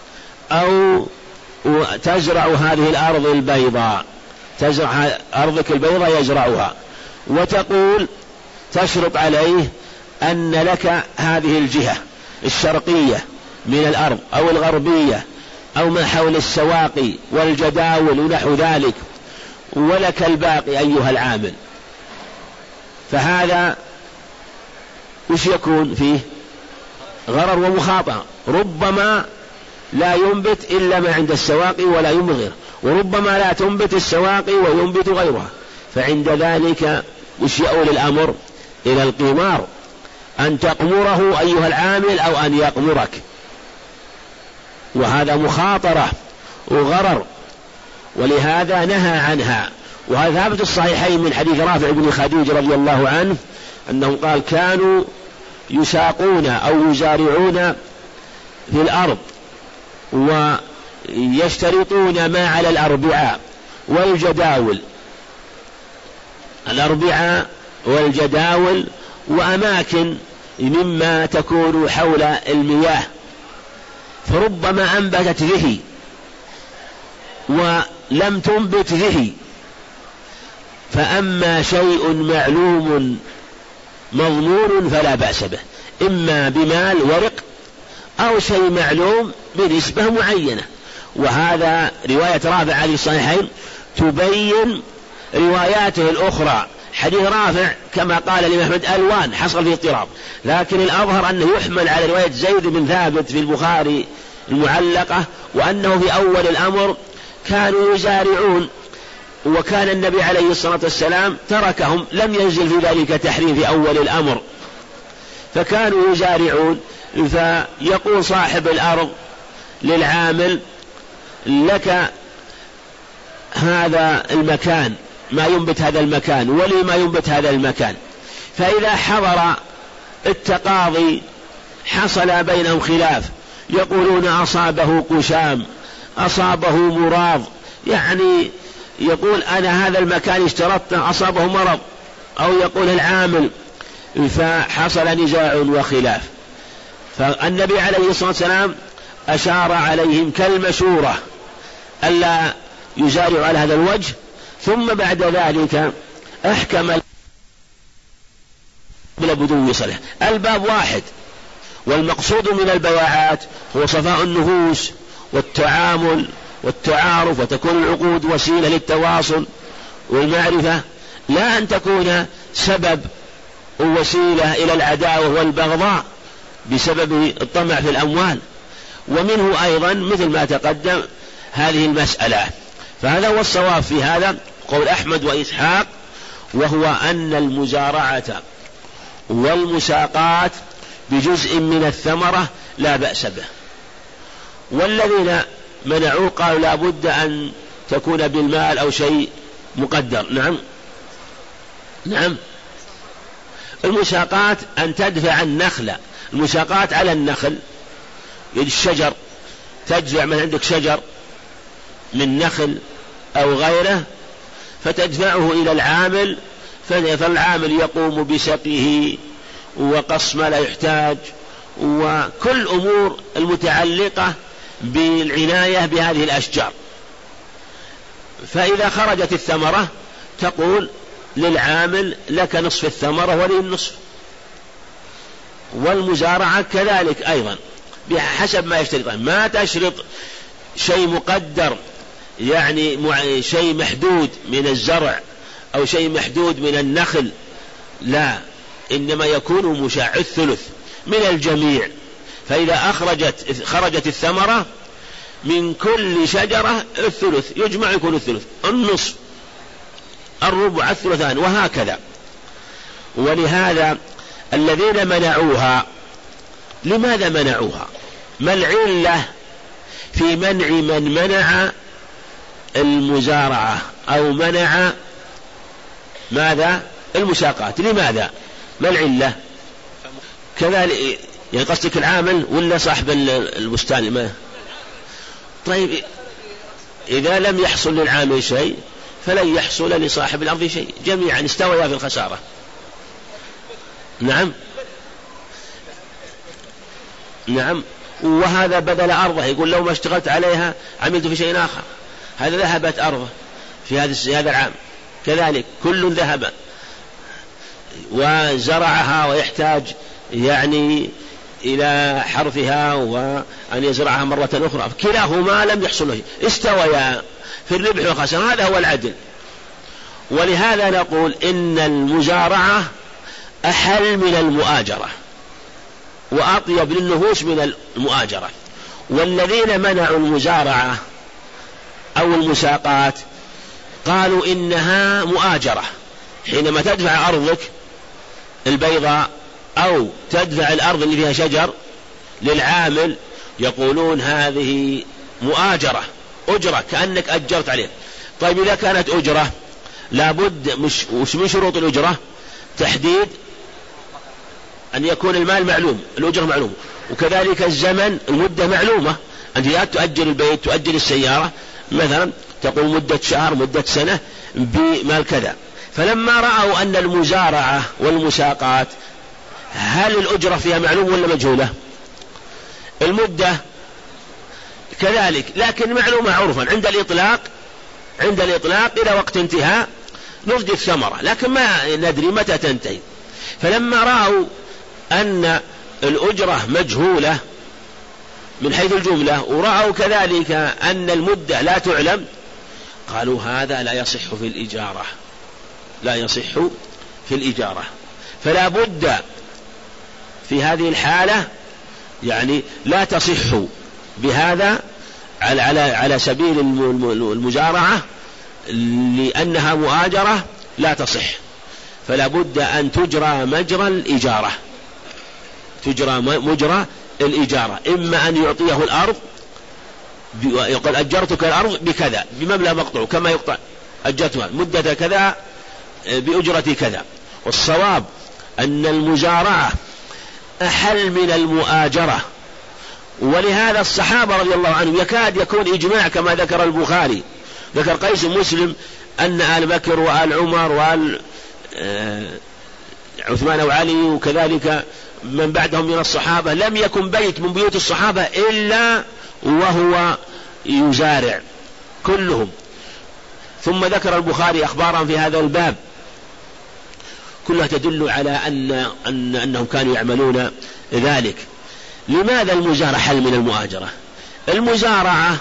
أو تزرع هذه الأرض البيضاء، تزرع أرضك البيضاء يزرعها، وتقول تشرط عليه أن لك هذه الجهة الشرقية من الأرض أو الغربية أو ما حول السواقي والجداول ونحو ذلك، ولك الباقي أيها العامل. فهذا وش يكون فيه؟ غرر ومخاطرة، ربما لا ينبت إلا ما عند السواقي ولا ينبت غيره، وربما لا تنبت السواقي وينبت غيرها، فعند ذلك وش يؤول الأمر؟ إلى القمار، أن تقمره أيها العامل أو أن يقمرك، وهذا مخاطرة وغرر، ولهذا نهى عنها. وهذا ثابت الصحيحين من حديث رافع بن خديج رضي الله عنه أنه قال كانوا يساقون أو يزارعون في الأرض ويشترطون ما على الأربعاء والجداول، الأربعاء والجداول وأماكن مما تكون حول المياه، فربما أنبتت به ولم تنبت به. فأما شيء معلوم مضمون فلا بأس به، إما بمال ورق أو شيء معلوم بنسبة معينة. وهذا رواية رافع عليه الصحيحين تبين رواياته الأخرى حديث رافع كما قال الإمام أحمد ألوان حصل فيه اضطراب، لكن الأظهر أنه يحمل على رواية زيد بن ثابت في البخاري المعلقة، وأنه في أول الأمر كانوا يزارعون، وكان النبي عليه الصلاة والسلام تركهم، لم ينزل في ذلك تحريم في أول الأمر، فكانوا يزارعون. فيقول صاحب الأرض للعامل: لك هذا المكان، ما ينبت هذا المكان، ولي ما ينبت هذا المكان. فإذا حضر التقاضي حصل بينهم خلاف، يقولون أصابه قشام، أصابه مراض، يعني يقول أنا هذا المكان اشترطته أصابه مرض، أو يقول العامل، فحصل نزاع وخلاف. فالنبي عليه الصلاة والسلام أشار عليهم كالمشورة ألا يزارع على هذا الوجه، ثم بعد ذلك أحكم قبل بدو صلاة. الباب واحد، والمقصود من البيعات هو صفاء النفوس والتعامل والتعارف، وتكون العقود وسيلة للتواصل والمعرفة، لا أن تكون سبب ووسيلة إلى العداوة والبغضاء بسبب الطمع في الأموال. ومنه أيضا مثل ما تقدم هذه المسألة. فهذا هو الصواب في هذا قول أحمد وإسحاق، وهو أن المزارعة والمساقات بجزء من الثمرة لا بأس به. والذين منعوا قالوا لا بد أن تكون بالمال أو شيء مقدر. نعم نعم المساقات أن تدفع النخل، المساقات على النخل، الشجر، تدفع من عندك شجر من نخل أو غيره فتدفعه إلى العامل، فالعامل يقوم بسقيه وقص ما لا يحتاج وكل أمور المتعلقة بالعناية بهذه الأشجار. فإذا خرجت الثمرة تقول للعامل لك نصف الثمرة ولي النصف. والمزارعة كذلك أيضا بحسب ما يشترط، ما تشرط شيء مقدر، يعني شيء محدود من الزرع أو شيء محدود من النخل، لا، إنما يكون مشاع الثلث من الجميع. فإذا أخرجت خرجت الثمرة من كل شجرة الثلث، يجمع يكون الثلث، النصف، الربع، الثلثان، وهكذا. ولهذا الذين منعوها، لماذا منعوها؟ ما العلة في منع من منع المزارعة أو منع ماذا؟ المساقات، لماذا؟ ما العلة؟ كذلك يعني قصدك العامل ولا صاحب البستان؟ ما طيب إذا لم يحصل للعامل شيء فلن يحصل لصاحب الأرض شيء، جميعا استويا في الخسارة. نعم نعم وهذا بدل أرضه، يقول لو ما اشتغلت عليها عملت في شيء آخر، هذا ذهبت أرضه في هذا العام، كذلك كل ذهب وزرعها ويحتاج يعني إلى حرثها وأن يزرعها مرة أخرى، كلاهما لم يحصل له، استويا في الربح والخسارة، هذا هو العدل. ولهذا نقول إن المزارعة أحل من المؤاجرة وأطيب للنفوس من المؤاجرة. والذين منعوا المزارعة أو المساقات قالوا إنها مؤاجرة، حينما تدفع أرضك البيضاء أو تدفع الأرض اللي فيها شجر للعامل يقولون هذه مؤاجرة، أجرة، كأنك أجرت عليه. طيب إذا كانت أجرة لابد مش وش من شروط الأجرة؟ تحديد أن يكون المال معلوم، الأجرة معلومة، وكذلك الزمن، المدة معلومة. أنت لا تؤجر البيت، تؤجر السيارة مثلا، تقول مدة شهر، مدة سنة، بمال كذا. فلما رأوا أن المزارعة والمساقات هل الأجرة فيها معلوم ولا مجهولة؟ المدة كذلك، لكن معلومة عرفا عند الإطلاق، عند الإطلاق إلى وقت انتهاء نفضي الثمرة، لكن ما ندري متى تنتهي. فلما رأوا أن الأجرة مجهولة من حيث الجملة، ورأوا كذلك أن المدة لا تعلم، قالوا هذا لا يصح في الإجارة، لا يصح في الإجارة. فلا بد في هذه الحالة يعني لا تصح بهذا على على على سبيل المزارعة لأنها مؤاجرة لا تصح، فلا بد أن تجرى مجرى الإجارة، تجرى مجرى الإجارة، إما أن يعطيه الأرض يقول أجرتك الأرض بكذا بمبلغ مقطوع كما يقطع أجرتها مدة كذا بأجرة كذا. والصواب أن المزارعة أحل من المؤاجرة، ولهذا الصحابة رضي الله عنهم يكاد يكون إجماع كما ذكر البخاري، ذكر قيس مسلم أن آل بكر وآل عمر وآل عثمان وعلي وكذلك من بعدهم من الصحابة لم يكن بيت من بيوت الصحابة إلا وهو يزارع كلهم. ثم ذكر البخاري أخبارا في هذا الباب كلها تدل على أن, أن أنهم كانوا يعملون ذلك. لماذا المزارعة حل من المؤاجرة؟ المزارعة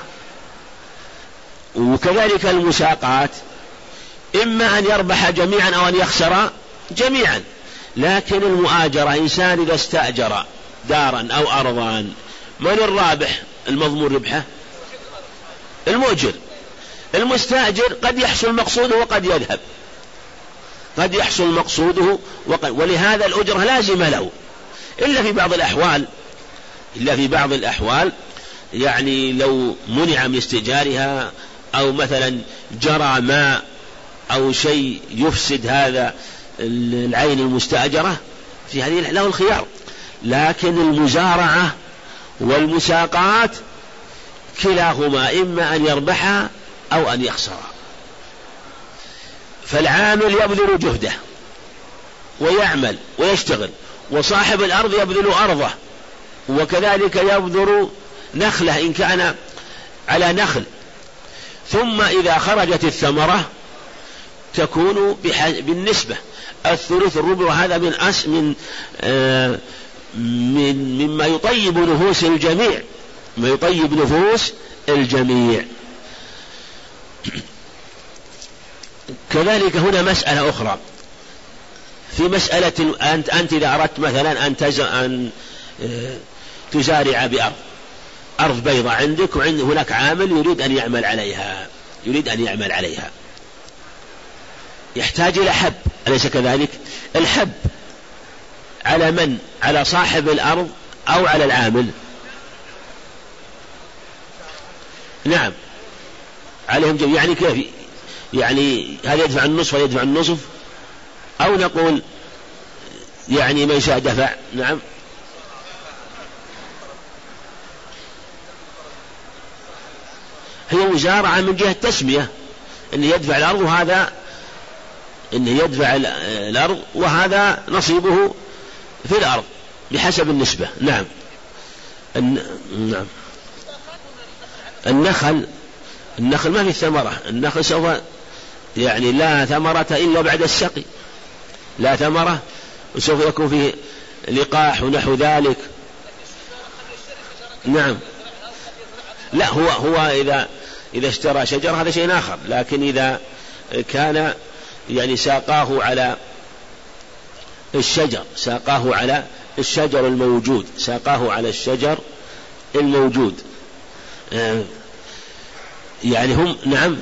وكذلك المساقات إما أن يربح جميعا أو أن يخسر جميعا، لكن المؤاجرة إنسان إذا استأجر دارا أو أرضا من الرابح المضمون ربحه؟ المؤجر. المستأجر قد يحصل مقصوده وقد يذهب، قد يحصل مقصوده وقد، ولهذا الأجرة لازمة له إلا في بعض الأحوال، إلا في بعض الأحوال يعني لو منع من استئجارها أو مثلا جرى ماء أو شيء يفسد هذا العين المستأجرة في هذه له الخيار. لكن المزارعة والمساقات كلاهما إما أن يربح أو أن يخسر، فالعامل يبذل جهده ويعمل ويشتغل، وصاحب الأرض يبذل أرضه، وكذلك يبذل نخله إن كان على نخل. ثم إذا خرجت الثمرة تكون بالنسبة الثلث الربع، هذا من أس من آه من مما يطيب نفوس الجميع، ما يطيب نفوس الجميع. كذلك هنا مسألة أخرى، في مسألة أنت, أنت إذا أردت مثلا أن, أن تزارع بأرض أرض بيضاء عندك، وعند هناك عامل يريد أن يعمل عليها يريد أن يعمل عليها يحتاج إلى حب، أليس كذلك؟ الحب على من؟ على صاحب الأرض أو على العامل؟ نعم عليهم جميع. يعني كيف؟ يعني هل يدفع النصف ولا يدفع النصف، أو نقول يعني من شاء دفع؟ نعم هي مزارعة من جهة تسمية، أنه يدفع الأرض وهذا أنه يدفع الأرض وهذا نصيبه في الأرض بحسب النسبة. نعم نعم النخل النخل ما في ثمرة، النخل سوف يعني لا ثمرة إلا بعد السقي، لا ثمرة، وسوف يكون فيه لقاح ونحو ذلك. نعم لا هو هو إذا إذا اشترى شجر هذا شيء آخر، لكن إذا كان يعني ساقاه على الشجر ساقاه على الشجر الموجود ساقاه على الشجر الموجود يعني هم نعم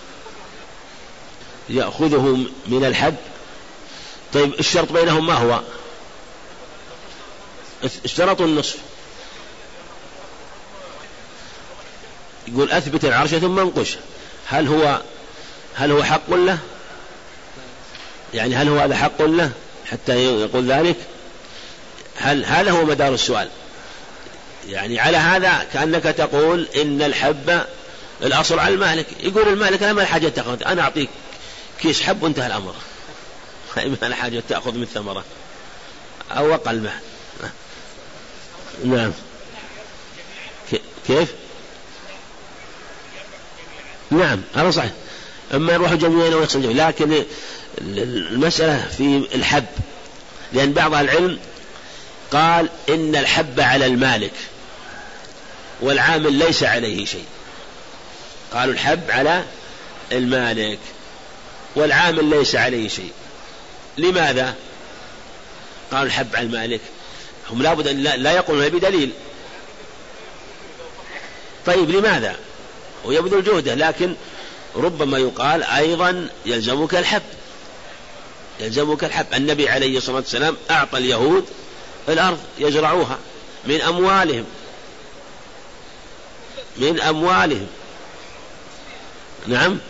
يأخذه من الحب. طيب الشرط بينهم ما هو؟ اشترطوا النصف، يقول أثبت العرش ثم انقش. هل هو هل هو حق له؟ يعني هل هو هذا حق له حتى يقول ذلك؟ هل هذا هو مدار السؤال؟ يعني على هذا كأنك تقول إن الحب الأصل على المالك، يقول المالك أنا ما الحاجة تأخذ، أنا أعطيك كيس حب وانتهى الأمر، ما الحاجة تأخذ من ثمرة أو أقل به. نعم كيف؟ نعم هذا صحيح، أما يروح جميعا أو يقسم جميعا، لكن المسألة في الحب، لأن بعض العلم قال إن الحب على المالك والعامل ليس عليه شيء، قالوا الحب على المالك والعامل ليس عليه شيء. لماذا؟ قالوا الحب على المالك. هم لابد أن لا يقولون بدليل. طيب لماذا؟ ويبذل جهده، لكن ربما يقال أيضا يلزمك الحب، يلزمك الحب. النبي عليه الصلاة والسلام أعطى اليهود الأرض يزرعوها من أموالهم، من أموالهم. نعم.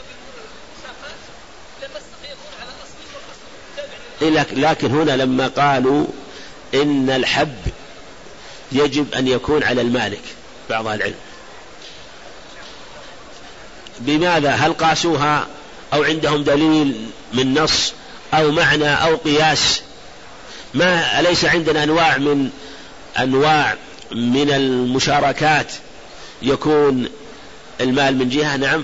لكن هنا لما قالوا إن الحب يجب أن يكون على المالك بعض العلم، بماذا؟ هل قاسوها أو عندهم دليل من نص أو معنى أو قياس؟ ما أليس عندنا أنواع من أنواع من المشاركات يكون المال من جهة؟ نعم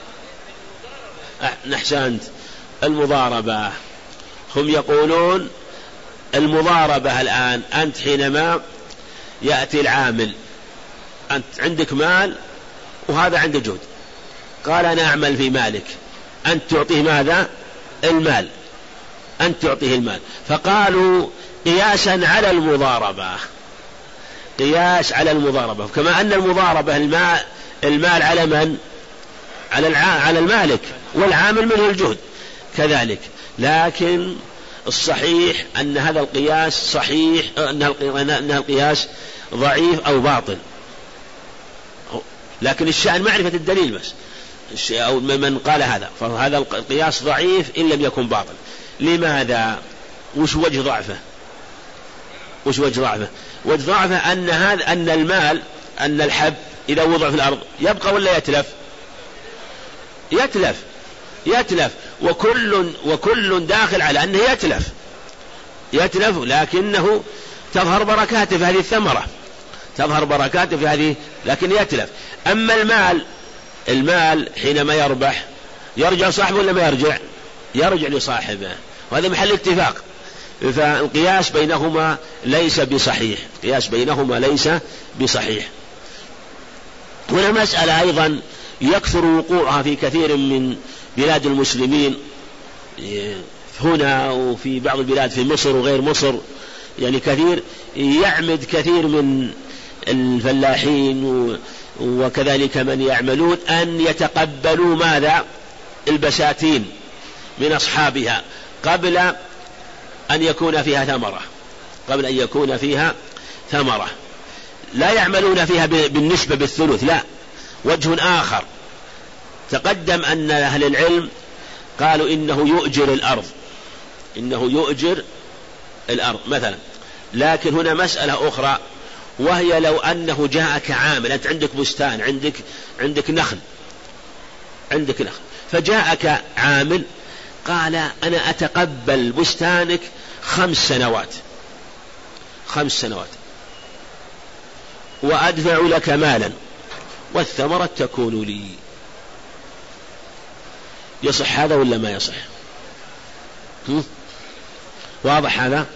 أحسنت، المضاربة. هم يقولون المضاربة الآن، أنت حينما يأتي العامل، أنت عندك مال وهذا عنده جهد، قال أنا أعمل في مالك، أنت تعطيه ماذا؟ المال، أنت تعطيه المال. فقالوا قياسا على المضاربة، قياس على المضاربة، كما أن المضاربة المال, المال على من؟ على, الع... على المالك، والعامل منه الجهد كذلك. لكن الصحيح أن هذا القياس صحيح، أن القياس ضعيف أو باطل، لكن الشأن معرفة الدليل بس، أو من قال هذا فهذا القياس ضعيف إن لم يكن باطل. لماذا؟ وش وجه ضعفه؟ وش وجه ضعفه؟ وجه ضعفه أن هذا أن المال، أن الحب إذا وضع في الأرض يبقى ولا يتلف؟ يتلف، يتلف، وكل وكل داخل على أنه يتلف، يتلف، لكنه تظهر بركاته في هذه الثمرة، تظهر بركاته في هذه، لكن يتلف. أما المال، المال حينما يربح يرجع صاحبه ولا ما يرجع؟ يرجع لصاحبه، وهذا محل اتفاق. فالقياس بينهما ليس بصحيح، القياس بينهما ليس بصحيح. هنا مسألة أيضا يكثر وقوعها في كثير من بلاد المسلمين هنا وفي بعض البلاد في مصر وغير مصر، يعني كثير يعمد كثير من الفلاحين وكذلك من يعملون أن يتقبلوا ماذا؟ البساتين من أصحابها قبل أن يكون فيها ثمرة، قبل أن يكون فيها ثمرة، لا يعملون فيها بالنسبة بالثلث، لا، وجه آخر. تقدم أن أهل العلم قالوا إنه يؤجر الأرض، إنه يؤجر الأرض مثلا. لكن هنا مسألة أخرى، وهي لو أنه جاءك عامل، أنت عندك بستان، عندك عندك نخل، عندك نخل، فجاءك عامل قال أنا أتقبل بستانك خمس سنوات، خمس سنوات وأدفع لك مالا والثمرة تكون لي. يصح هذا ولا ما يصح؟ واضح هذا؟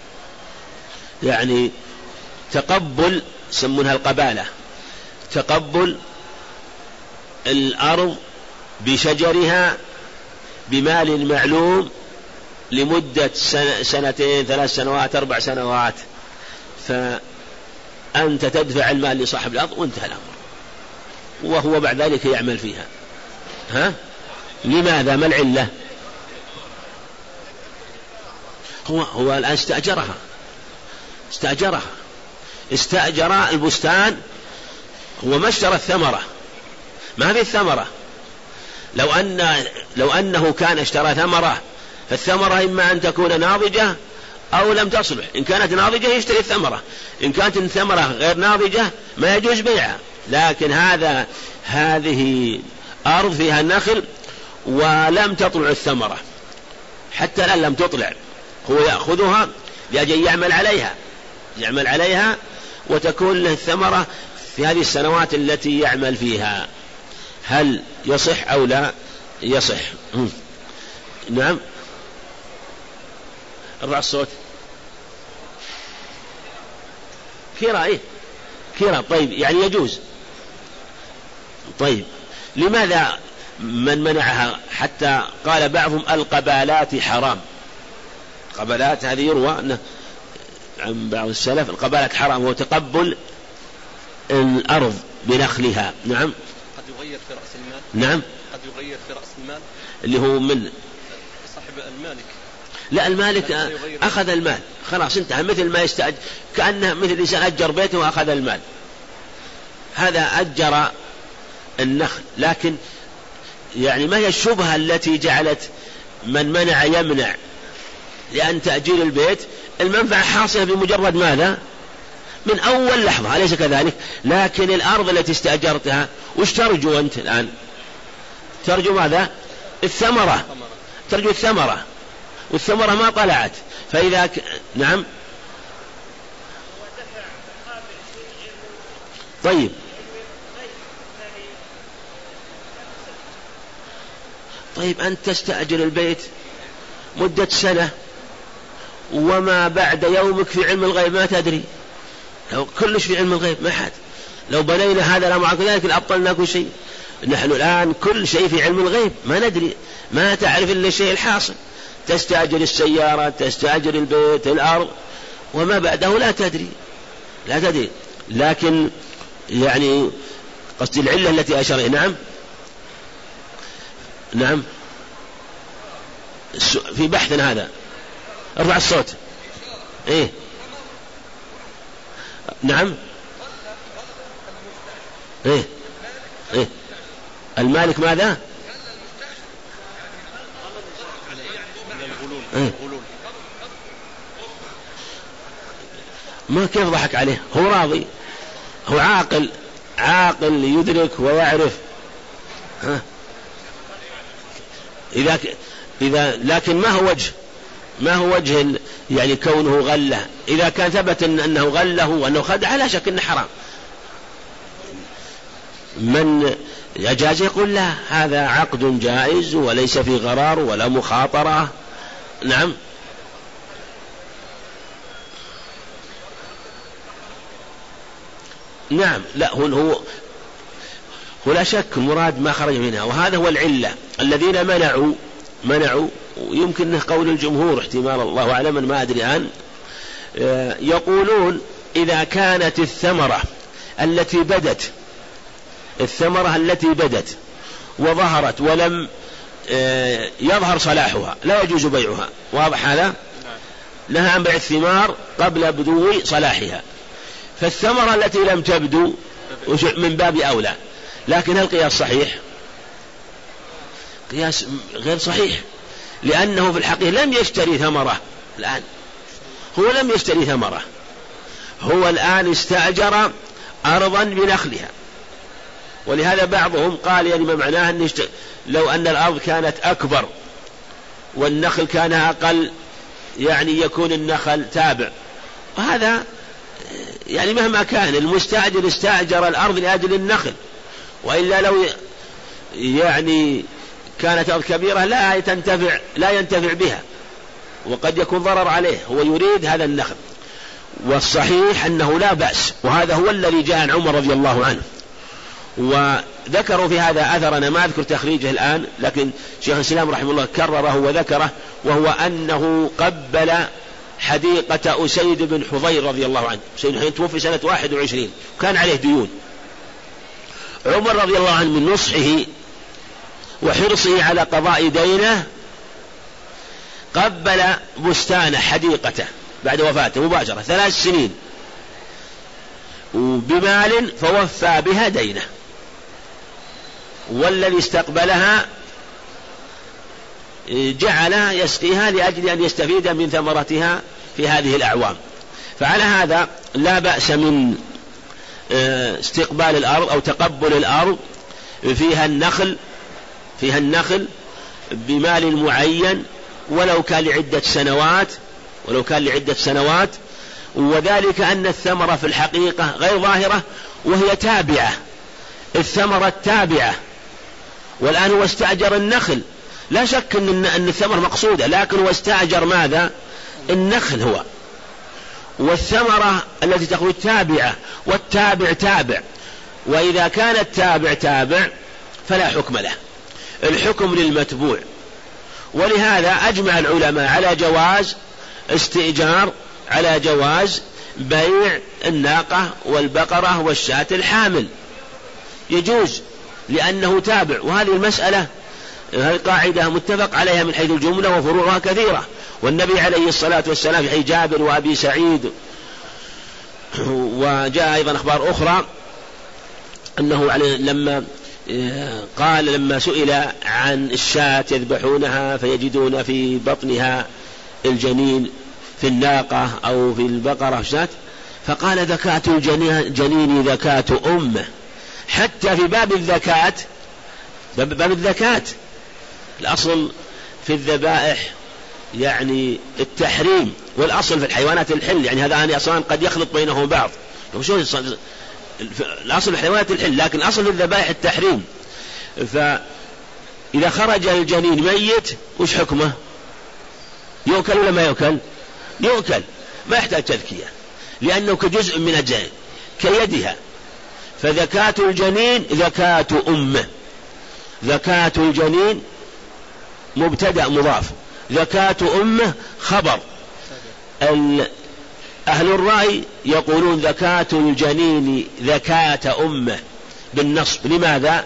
يعني تقبل، يسمونها القبالة، تقبل الأرض بشجرها بمال معلوم لمدة سنتين ثلاث سنوات أربع سنوات، فأنت تدفع المال لصاحب الأرض وانتهى الأمر، وهو بعد ذلك يعمل فيها. ها؟ لماذا؟ ما العلة؟ هو هو الآن استأجرها، استأجرها استأجر البستان، هو ما اشترى الثمرة، ما في الثمرة. لو أن لو أنه كان اشترى ثمرة، فالثمرة إما أن تكون ناضجة أو لم تصلح، إن كانت ناضجة يشتري الثمرة، إن كانت الثمرة غير ناضجة ما يجوز بيعها. لكن هذا هذه أرض فيها النخل ولم تطلع الثمرة، حتى الآن لم تطلع، هو يأخذها لأجل يعمل عليها، يعمل عليها وتكون له الثمرة في هذه السنوات التي يعمل فيها. هل يصح أو لا يصح؟ نعم. ارفع الصوت. كرا إيه؟ كرا. طيب يعني يجوز. طيب لماذا من منعها، حتى قال بعضهم القبالات حرام. قبالات هذه يروى عن بعض السلف القبالات حرام، هو تقبل الأرض بنخلها. نعم. قد يغير في رأس المال. نعم. قد يغير في رأس المال اللي هو من صاحب المالك. لا، المالك أخذ المال خلاص انتهى، مثل ما يستأجر، كأنه مثل إنسان أجر بيته وأخذ المال، هذا أجر النخل. لكن يعني ما هي الشبهة التي جعلت من منع يمنع؟ لأن تأجير البيت المنفعة حاصلة بمجرد ماذا؟ من أول لحظة، أليس كذلك؟ لكن الأرض التي استأجرتها وش ترجو أنت الآن؟ ترجو ماذا؟ الثمرة، ترجو الثمرة، والثمرة ما طلعت. فإذا ك... نعم. طيب طيب أنت تستأجر البيت مدة سنة وما بعد يومك في علم الغيب ما تدري، لو كلش في علم الغيب ما حد، لو بنينا هذا لا مع ذلك لأبطلنا كل شيء. نحن الآن كل شيء في علم الغيب ما ندري، ما تعرف إلا الشيء الحاصل. تستأجر السيارة، تستأجر البيت، الأرض، وما بعده لا تدري لا تدري. لكن يعني قصد العلة التي أشار. نعم. نعم في بحثنا هذا. ارفع الصوت. ايه نعم. ايه ايه المالك ماذا؟ إيه؟ ما كيف ضحك عليه؟ هو راضي، هو عاقل، عاقل يدرك ويعرف. ها إذا ك... إذا لكن ما هو وجه ما هو وجه يعني كونه غله؟ إذا كان ثبت إن أنه غله وأنه خدع لا شك إنه حرام. من يجاز يقول لا، هذا عقد جائز وليس في غرار ولا مخاطرة. نعم. نعم. لا هو هو هو لا شك المراد ما خرج منها، وهذا هو العلة. الذين منعوا منعوا ويمكن أنه قول الجمهور احتمال، الله أعلم، ما أدري الآن، يقولون إذا كانت الثمرة التي بدت الثمرة التي بدت وظهرت ولم يظهر صلاحها لا يجوز بيعها. واضح هذا؟ نهى عن بيع الثمار قبل بدو صلاحها. فالثمرة التي لم تبدو من باب أولى. لكن هل القياس صحيح؟ قياس غير صحيح، لأنه في الحقيقة لم يشتري ثمرة. الآن هو لم يشتري ثمرة، هو الآن استأجر أرضا بنخلها. ولهذا بعضهم قال يعني ما معناه أن يشت... لو أن الأرض كانت أكبر والنخل كان أقل يعني يكون النخل تابع. وهذا يعني مهما كان المستأجر استأجر الأرض لأجل النخل، وإلا لو يعني كانت أرض كبيرة لا تنتفع لا ينتفع بها وقد يكون ضرر عليه، هو يريد هذا النخل. والصحيح أنه لا بأس، وهذا هو الذي جاء عن عمر رضي الله عنه. وذكروا في هذا أثر أنا ما أذكر تخريجه الآن، لكن شيخ الإسلام رحمه الله كرره وذكره، وهو أنه قبل حديقة أسيد بن حضير رضي الله عنه. أسيد بن حضير توفي سنة واحد وعشرين، كان عليه ديون. عمر رضي الله عنه من نصحه وحرصه على قضاء دينه قبل بستان حديقته بعد وفاته مباشرة ثلاث سنين بمال فوفى بها دينه، والذي استقبلها جعل يسقيها لأجل أن يستفيد من ثمرتها في هذه الأعوام. فعلى هذا لا بأس من استقبال الأرض أو تقبل الأرض فيها النخل فيها النخل بمال معين ولو كان لعدة سنوات ولو كان لعدة سنوات وذلك أن الثمرة في الحقيقة غير ظاهرة وهي تابعة، الثمرة تابعة. والآن هو استأجر النخل، لا شك أن أن الثمرة مقصودة، لكن هو استأجر ماذا؟ النخل هو، والثمرة التي تخرج تابعة، والتابع تابع. وإذا كان التابع تابع فلا حكم له. الحكم للمتبوع. ولهذا أجمع العلماء على جواز استئجار، على جواز بيع الناقة والبقرة والشاة الحامل، يجوز لأنه تابع. وهذه المسألة هذه قاعدة متفق عليها من حيث الجملة وفروعها كثيرة. والنبي عليه الصلاة والسلام في حديث جابر وأبي سعيد، وجاء أيضا أخبار أخرى أنه لما قال لما سئل عن الشاة يذبحونها فيجدون في بطنها الجنين في الناقة أو في البقرة الشاة، فقال زكاة الجنين زكاة أمه. حتى في باب الزكاة، باب الزكاة الأصل في الذبائح يعني التحريم، والأصل في الحيوانات الحل، يعني هذا أنا أصلا قد يخلط بينهم بعض. الأصل في الحيوانات الحل، لكن الأصل في الذبائح التحريم. فإذا خرج الجنين ميت وش حكمه؟ يؤكل ولا ما يؤكل؟ يؤكل، ما يحتاج تذكية لأنه كجزء من الجنين كيدها. فزكاة الجنين زكاة أمه. زكاة الجنين مبتدأ مضاف، زكاة أمه خبر. أهل الرأي يقولون زكاة الجنين زكاة أمه بالنصب. لماذا؟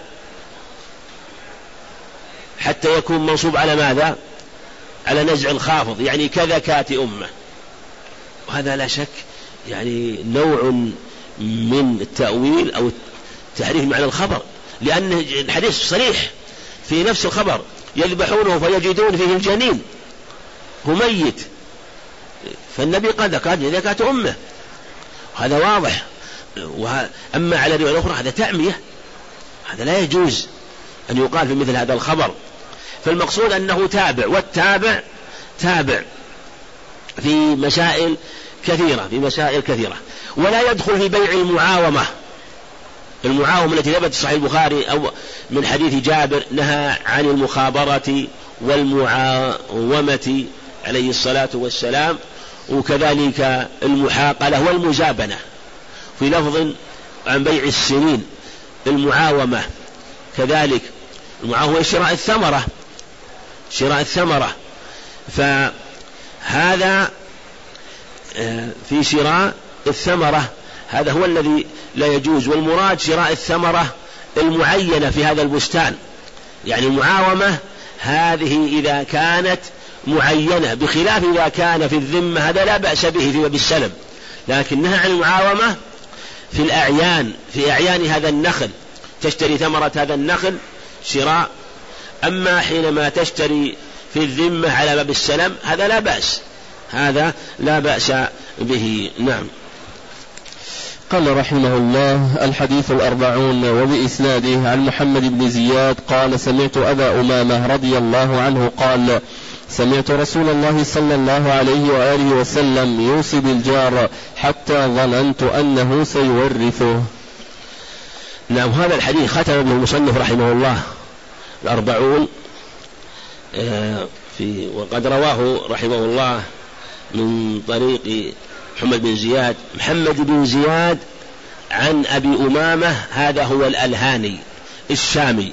حتى يكون منصوب على ماذا؟ على نزع الخافض، يعني كزكاة أمه. وهذا لا شك يعني نوع من التأويل أو تحريف معنى الخبر، لأن الحديث صريح في نفس الخبر: يذبحونه فيجدون فيه الجنين هو ميت، فالنبي قال زكاة زكاة أمه، هذا واضح. أما على الرواية الأخرى هذا تعمية، هذا لا يجوز أن يقال في مثل هذا الخبر. فالمقصود أنه تابع، والتابع تابع في مسائل كثيرة، في مسائل كثيرة. ولا يدخل في بيع المعاومة. المعاومة التي ثبتت في صحيح البخاري أو من حديث جابر نهى عن المخابرة والمعاومة عليه الصلاة والسلام، وكذلك المحاقلة والمزابنة. في لفظ عن بيع السنين المعاومة كذلك. المعاومة شراء الثمرة، شراء الثمرة. فهذا في شراء الثمرة هذا هو الذي لا يجوز. والمراد شراء الثمرة المعينة في هذا البستان، يعني المعاومة هذه إذا كانت معينة، بخلاف إذا كان في الذمة هذا لا بأس به في باب السلم. لكن نهى عن المعاومة في الأعيان، في أعيان هذا النخل، تشتري ثمرة هذا النخل شراء. أما حينما تشتري في الذمة على باب السلم هذا لا بأس، هذا لا بأس به. نعم. قال رحمه الله: الحديث الأربعون وبإسناده عن محمد بن زياد قال: سمعت أبا أمامة رضي الله عنه قال: سمعت رسول الله صلى الله عليه وآله وسلم يوصي بالجار حتى ظننت أنه سيورثه. نعم. هذا الحديث ختم به المصنف رحمه الله الأربعون في وقد رواه رحمه الله من طريق محمد بن زياد. محمد بن زياد عن أبي أمامة هذا هو الألهاني الشامي،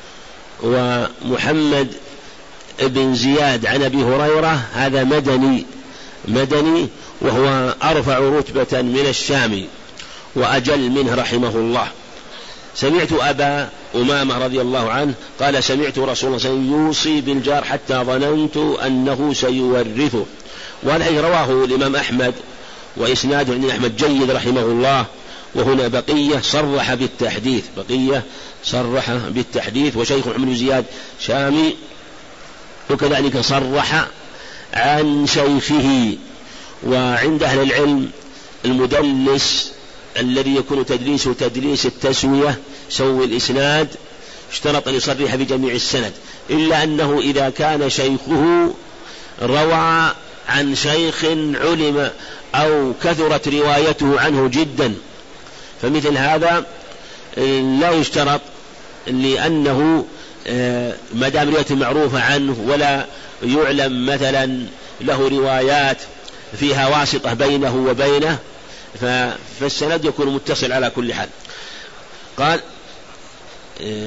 ومحمد بن زياد عن أبي هريرة هذا مدني مدني وهو أرفع رتبة من الشامي وأجل منه رحمه الله. سمعت أبا أمامة رضي الله عنه قال: سمعت رسول الله صلى الله عليه وسلم يوصي بالجار حتى ظننت أنه سيورثه. وهذا رواه الإمام أحمد وإسناده عند أحمد جيد رحمه الله. وهنا بقية صرح بالتحديث، بقية صرح بالتحديث، وشيخ محمد بن زياد شامي، وكذلك صرح عن شيخه. وعند أهل العلم المدلس الذي يكون تدليسه تدليس التسوية سوي الإسناد اشترط أن يصرح بجميع السند، إلا أنه إذا كان شيخه روى عن شيخ علم أو كثرت روايته عنه جدا، فمثل هذا لا يشترط، لأنه ما دام روايته معروفة عنه ولا يعلم مثلا له روايات فيها واسطة بينه وبينه، فالسند يكون متصل على كل حال. قال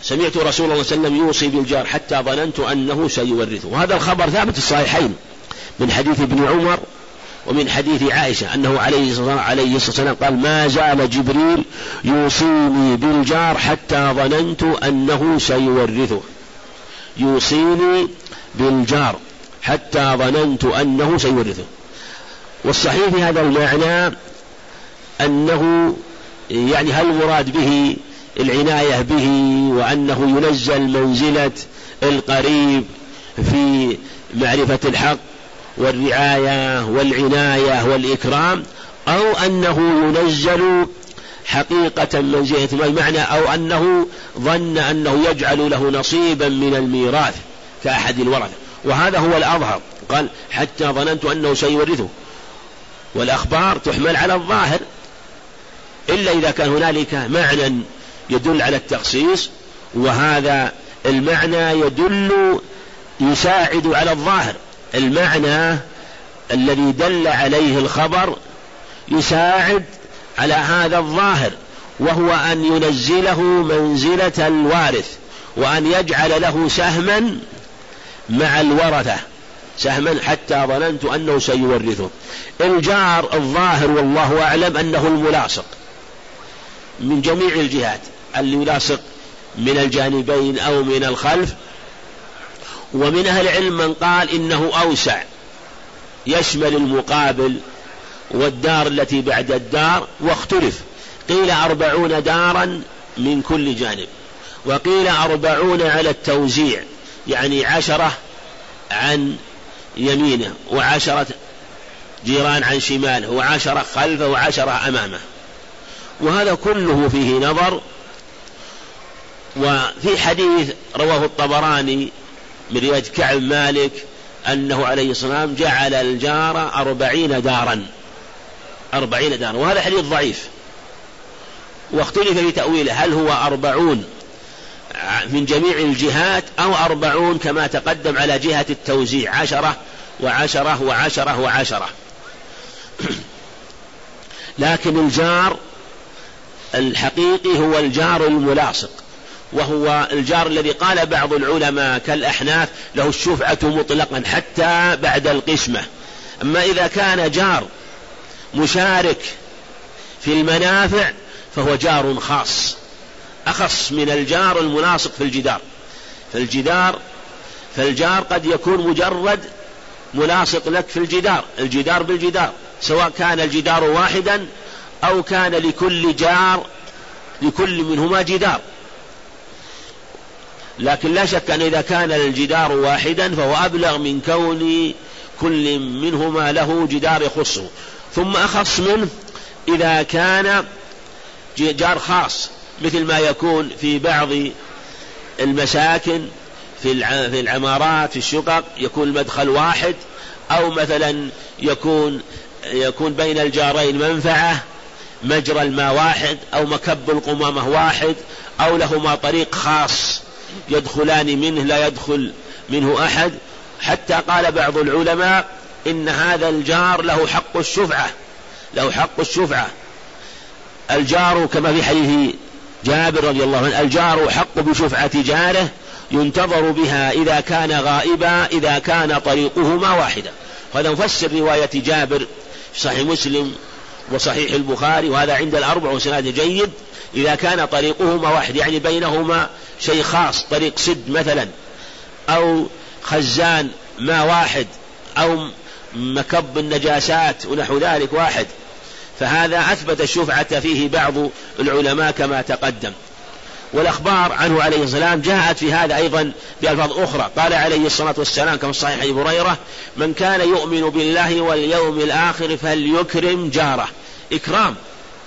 سمعت رسول الله صلى الله عليه وسلم يوصي بالجار حتى ظننت أنه سيورثه. وهذا الخبر ثابت الصحيحين من حديث ابن عمر ومن حديث عائشة أنه عليه الصلاة والسلام قال: ما زال جبريل يوصيني بالجار حتى ظننت أنه سيورثه. يوصيني بالجار حتى ظننت أنه سيورثه. والصحيح في هذا المعنى أنه يعني هل المراد به العناية به وأنه ينزل منزلة القريب في معرفة الحق والرعاية والعناية والإكرام، أو أنه ينزل حقيقة منزلة المعنى، أو أنه ظن أنه يجعل له نصيبا من الميراث كأحد الورثة. وهذا هو الأظهر، قال حتى ظننت أنه سيورثه. والأخبار تحمل على الظاهر إلا إذا كان هنالك معنى يدل على التخصيص، وهذا المعنى يدل يساعد على الظاهر. المعنى الذي دل عليه الخبر يساعد على هذا الظاهر، وهو أن ينزله منزلة الوارث، وأن يجعل له سهما مع الورثة، سهما حتى ظننت أنه سيورثه. الجار الظاهر والله أعلم أنه الملاصق من جميع الجهات، اللي يلاصق من الجانبين أو من الخلف. ومن أهل العلم من قال إنه أوسع، يشمل المقابل والدار التي بعد الدار، واختلف، قيل أربعون دارا من كل جانب، وقيل أربعون على التوزيع، يعني عشرة عن يمينه وعشرة جيران عن شماله وعشرة خلفه وعشرة أمامه. وهذا كله فيه نظر. وفي حديث رواه الطبراني من رواية كعب مالك أنه عليه الصلاة والسلام جعل الجار أربعين دارا، أربعين دارا، وهذا حديث ضعيف، واختلف في تأويله، هل هو أربعون من جميع الجهات أو أربعون كما تقدم على جهة التوزيع، عشرة وعشرة وعشرة وعشرة. لكن الجار الحقيقي هو الجار الملاصق، وهو الجار الذي قال بعض العلماء كالأحناف له الشفعة مطلقا حتى بعد القسمة. أما إذا كان جار مشارك في المنافع فهو جار خاص، أخص من الجار الملاصق في الجدار. فالجدار فالجار قد يكون مجرد ملاصق لك في الجدار، الجدار بالجدار، سواء كان الجدار واحدا أو كان لكل جار لكل منهما جدار. لكن لا شك أن إذا كان الجدار واحدا فهو أبلغ من كون كل منهما له جدار يخصه. ثم أخص منه إذا كان جار خاص، مثل ما يكون في بعض المساكن في العمارات في الشقق يكون المدخل واحد، أو مثلا يكون يكون بين الجارين منفعة، مجرى الماء واحد، أو مكب القمامة واحد، أو لهما طريق خاص يدخلان منه لا يدخل منه أحد. حتى قال بعض العلماء إن هذا الجار له حق الشفعة، له حق الشفعة. الجار كما في حديث جابر رضي الله عنه: الجار حق بشفعة جاره ينتظر بها إذا كان غائبا إذا كان طريقهما واحدا. وهذا مفسر رواية جابر في صحيح مسلم وصحيح البخاري، وهذا عند الأربع وسناد جيد. إذا كان طريقهما واحد يعني بينهما شيء خاص، طريق سد مثلا، أو خزان ما واحد، أو مكب النجاسات ونحو ذلك واحد، فهذا أثبت الشفعة فيه بعض العلماء كما تقدم. والأخبار عنه عليه السلام جاءت في هذا أيضا بألفاظ أخرى. قال عليه الصلاة والسلام كما صحيح أبي هريرة: من كان يؤمن بالله واليوم الآخر فليكرم جاره. إكرام،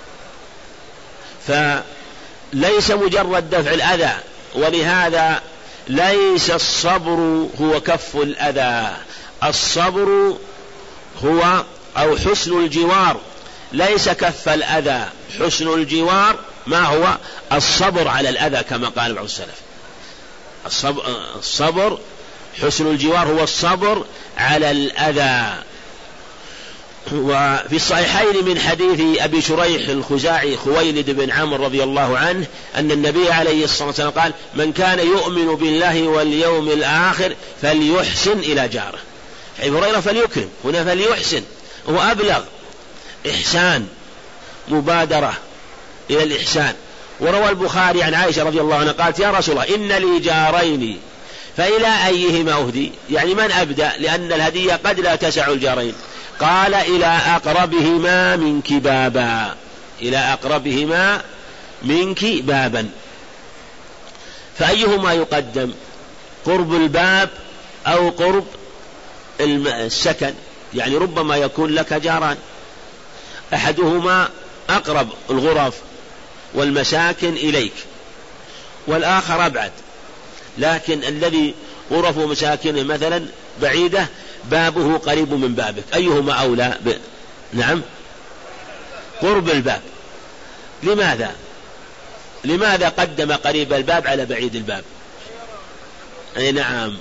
فليس مجرد دفع الأذى، ولهذا ليس الصبر هو كف الأذى، الصبر هو أو حسن الجوار، ليس كف الأذى. حسن الجوار ما هو؟ الصبر على الأذى كما قال بعض السلف. الصبر, الصبر حسن الجوار هو الصبر على الأذى. وفي الصحيحين من حديث أبي شريح الخزاعي خويلد بن عمرو رضي الله عنه أن النبي عليه الصلاة والسلام قال: من كان يؤمن بالله واليوم الآخر فليحسن إلى جاره. أبي هريرة فليكرم، هنا فليحسن، هو أبلغ إحسان، مبادرة إلى الإحسان. وروى البخاري عن عائشة رضي الله عنها قالت: يا رسول الله إن لي جارين فإلى أيهما أهدي؟ يعني من أبدأ، لأن الهدية قد لا تسع الجارين. قال: إلى أقربهما منك بابا، إلى أقربهما منك بابا. فأيهما يقدم، قرب الباب أو قرب السكن؟ يعني ربما يكون لك جاران، أحدهما أقرب الغرف والمساكن إليك والآخر أبعد، لكن الذي غرف ومساكنه مثلا بعيدة بابه قريب من بابك، أيهما أولى ب... نعم قرب الباب. لماذا لماذا قدم قريب الباب على بعيد الباب؟ أي نعم.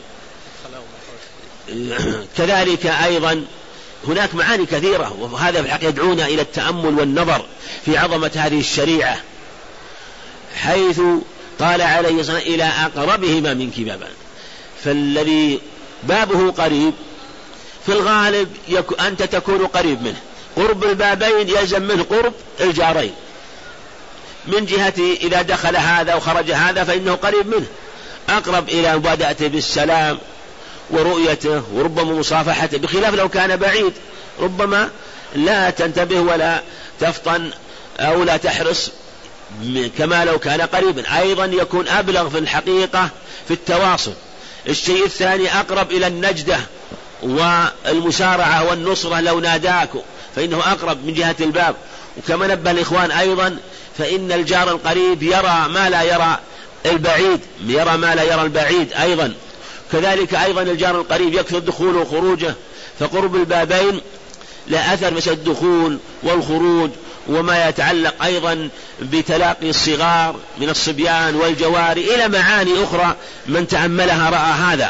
كذلك أيضا هناك معاني كثيرة، وهذا في الحقيقة يدعونا إلى التأمل والنظر في عظمة هذه الشريعة، حيث قال عليه الصلاة والسلام: إلى أقربهما منك بابا. فالذي بابه قريب في الغالب يك... أنت تكون قريب منه. قرب البابين يلزم منه قرب الجارين، من جهة إذا دخل هذا وخرج هذا فإنه قريب منه، أقرب إلى مبادئته بالسلام ورؤيته وربما مصافحته، بخلاف لو كان بعيد ربما لا تنتبه ولا تفطن أو لا تحرص كما لو كان قريبا. أيضا يكون أبلغ في الحقيقة في التواصل. الشيء الثاني أقرب إلى النجدة والمسارعة والنصرة لو ناداك، فإنه أقرب من جهة الباب. وكما نبه الإخوان أيضا فإن الجار القريب يرى ما لا يرى البعيد، يرى ما لا يرى البعيد أيضا. كذلك أيضا الجار القريب يكثر دخوله وخروجه، فقرب البابين لا أثر مثل الدخول والخروج، وما يتعلق أيضا بتلاقي الصغار من الصبيان والجواري إلى معاني أخرى من تأملها رأى هذا.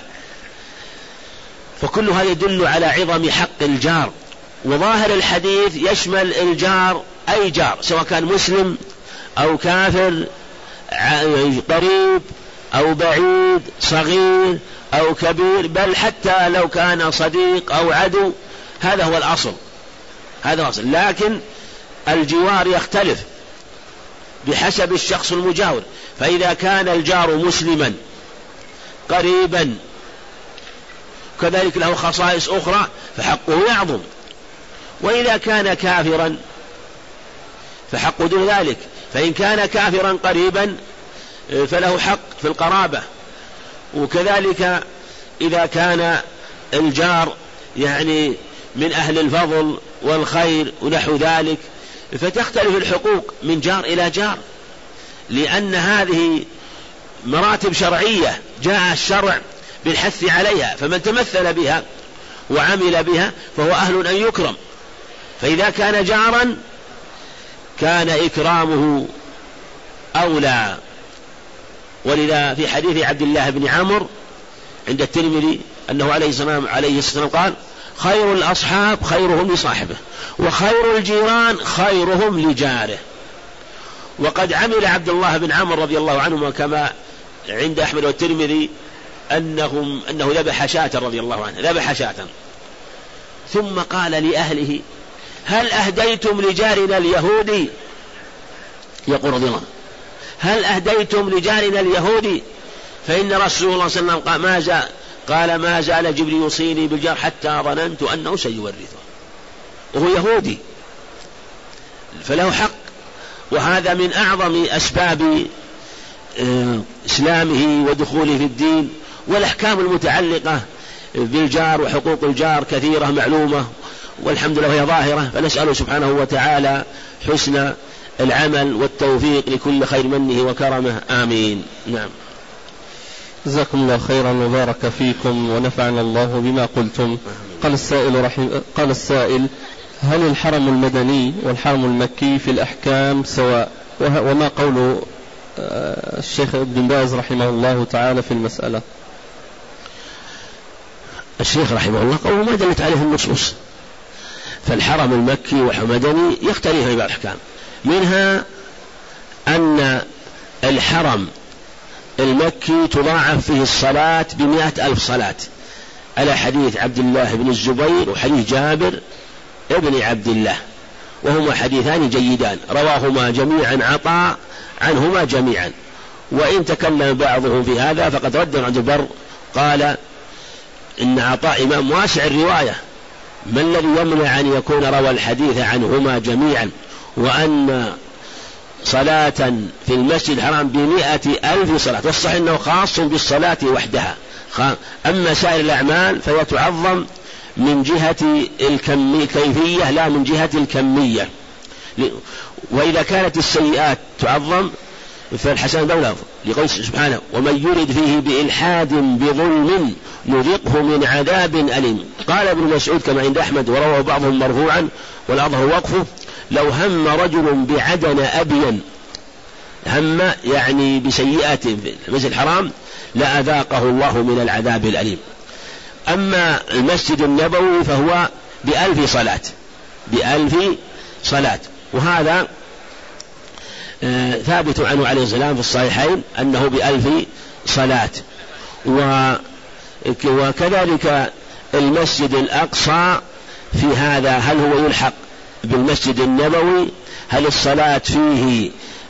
فكل هذا يدل على عظم حق الجار. وظاهر الحديث يشمل الجار أي جار، سواء كان مسلم أو كافر، قريب أو بعيد، صغير أو كبير، بل حتى لو كان صديق أو عدو. هذا هو الأصل، هذا هو الأصل. لكن الجوار يختلف بحسب الشخص المجاور. فإذا كان الجار مسلما قريبا كذلك له خصائص أخرى فحقه يعظم، وإذا كان كافرا فحقه دون ذلك. فإن كان كافرا قريبا فله حق في القرابة. وكذلك إذا كان الجار يعني من أهل الفضل والخير ونحو ذلك فتختلف الحقوق من جار إلى جار، لأن هذه مراتب شرعية جاء الشرع بالحث عليها، فمن تمثل بها وعمل بها فهو أهل أن يكرم. فإذا كان جارا كان إكرامه أولى. ولذا في حديث عبد الله بن عمرو عند الترمذي أنه عليه السلام عليه السلام قال: خير الأصحاب خيرهم لصاحبه، وخير الجيران خيرهم لجاره. وقد عمل عبد الله بن عمرو رضي الله عنهما كما عند أحمد والترمذي أنهم أنه ذبح شاة رضي الله عنه، ذبح شاة ثم قال لأهله: هل أهديتم لجارنا اليهودي؟ يقول رضي الله: هل أهديتم لجارنا اليهودي؟ فإن رسول الله صلى الله عليه وسلم قال: ما زال قال ما زال جبريل يوصيني بالجار حتى ظننت أنه سيورثه، وهو يهودي فله حق. وهذا من أعظم أسباب إسلامه ودخوله في الدين. والأحكام المتعلقة بالجار وحقوق الجار كثيرة معلومة والحمد لله وهي ظاهرة، فنسأله سبحانه وتعالى حسن العمل والتوفيق لكل خير منه وكرمه، آمين. نعم. جزاكم الله خيرا وبارك فيكم ونفعنا الله بما قلتم. قال السائل رحم قال السائل: هل الحرم المدني والحرم المكي في الأحكام سواء؟ وما قول الشيخ ابن باز رحمه الله تعالى في المسألة؟ الشيخ رحمه الله قوله ما دلت عليه النصوص، فالحرم المكي والمدني يختلف في بعض الأحكام، منها أن الحرم المكي تضاعف فيه الصلاة بمئة ألف صلاة، على حديث عبد الله بن الزبير وحديث جابر ابن عبد الله، وهما حديثان جيدان رواهما جميعا عطاء عنهما جميعا. وإن تكلم بعضهم في هذا فقد رد عبد البر قال إن عطاء إمام واسع الرواية، ما الذي يمنع أن يكون روى الحديث عنهما جميعا، وأن صلاة في المسجد الحرام بمئة ألف صلاة، والصحيح أنه خاص بالصلاة وحدها. أما سائر الأعمال فهي تعظم من جهة الكيفية لا من جهة الكمية. وإذا كانت السيئات تعظم فالحسن دولة لقول سبحانه ومن يرد فيه بإلحاد بظلم نذقه من عذاب أليم. قال ابن مسعود كما عند أحمد وروى بعضهم مرفوعا والأظهر وقفه لو هم رجل بعدن أبين، هم يعني بسيئات في المسجد الحرام لأذاقه الله من العذاب الأليم. أما المسجد النبوي فهو بألف صلاة، بألف صلاة، وهذا آه ثابت عنه عليه السلام في الصحيحين أنه بألف صلاة. وكذلك المسجد الأقصى في هذا هل هو يلحق بالمسجد النبوي؟ هل الصلاة فيه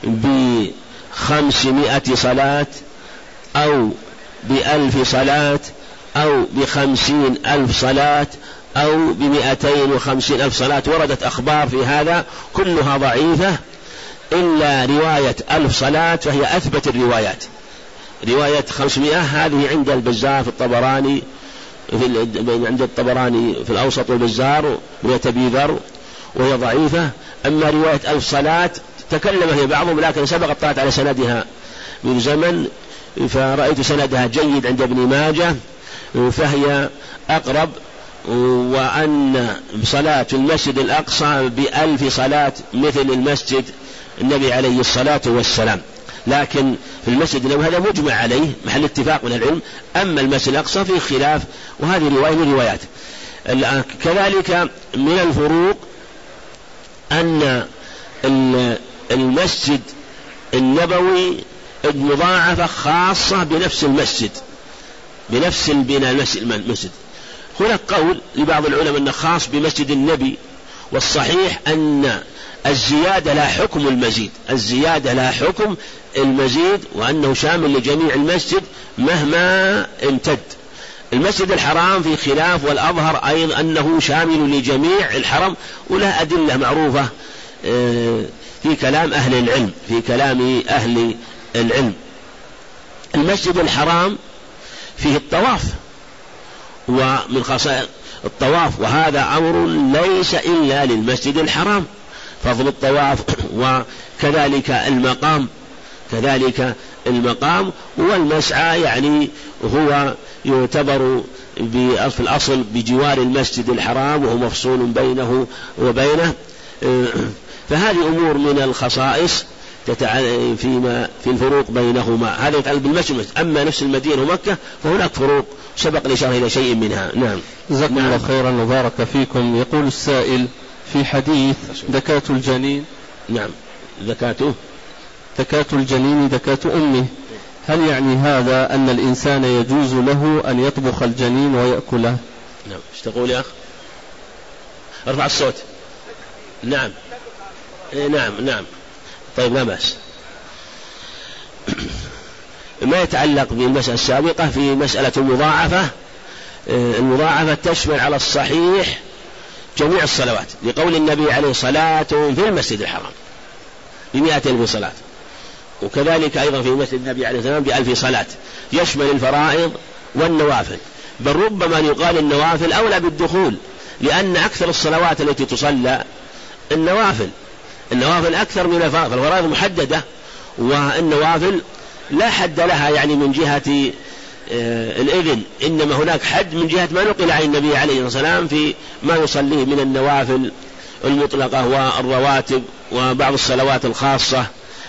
بخمسمائة صلاة أو بألف صلاة أو بخمسين ألف صلاة أو بمئتين وخمسين ألف صلاة؟ وردت أخبار في هذا كلها ضعيفة إلا رواية ألف صلاة فهي أثبت الروايات. رواية خمسمائة هذه عند البزار في الطبراني في عند الطبراني في الأوسط والبزار ويتبي ذر وهي ضعيفة. أما رواية ألف صلاة تكلم هي بعضهم لكن سبق اطلعت على سندها من زمن فرأيت سندها جيد عند ابن ماجه فهي أقرب، وأن صلاة المسجد الأقصى بألف صلاة مثل المسجد النبي عليه الصلاة والسلام. لكن في المسجد النبوي هذا مجمع عليه محل اتفاق من العلم، أما المسجد الأقصى فيه خلاف، وهذه رواية من روايات. كذلك من الفروق أن المسجد النبوي مضاعفة خاصة بنفس المسجد بنفس البناء المسجد. هناك قول لبعض العلماء أنه خاص بمسجد النبي، والصحيح أن الزيادة لا حكم المزيد، الزيادة لا حكم المزيد، وأنه شامل لجميع المسجد مهما امتد. المسجد الحرام في خلاف، والأظهر أيضا أنه شامل لجميع الحرم، وله أدلة معروفة في كلام أهل العلم في كلام أهل العلم. المسجد الحرام فيه الطواف، ومن خصائص الطواف وهذا أمر ليس إلا للمسجد الحرام، فضل الطواف، وكذلك المقام كذلك المقام والمسعى، يعني هو يعتبر في الأصل بجوار المسجد الحرام وهو مفصول بينه وبينه. فهذه أمور من الخصائص فيما في الفروق بينهما، هذا يتعلق بالمسجد. أما نفس المدينة ومكة فهناك فروق سبق الإشارة إلى شيء منها. نعم. جزاكم الله خيرا وبارك فيكم. يقول السائل في حديث زكاة الجنين، نعم زكاته زكاة الجنين زكاة أمه، هل يعني هذا أن الإنسان يجوز له أن يطبخ الجنين ويأكله؟ نعم. ايش تقول يا أخ؟ ارفع الصوت. نعم إيه نعم نعم طيب لا بأس. ما يتعلق بالمسألة السابقة في مسألة المضاعفة، المضاعفة تشمل على الصحيح جميع الصلوات، لقول النبي عليه صلاة في المسجد الحرام بمئة ألف صلاة، وكذلك أيضا في مسجد النبي عليه السلام بألف صلاة، يشمل الفرائض والنوافل، بل ربما يقال النوافل أولى بالدخول، لأن أكثر الصلوات التي تصلى النوافل النوافل أكثر من الفرائض، الفرائض محددة والنوافل لا حد لها يعني من جهة آه الإذن، إنما هناك حد من جهة ما نقل عن النبي عليه الصلاة والسلام في ما يصليه من النوافل المطلقة والرواتب وبعض الصلوات الخاصة.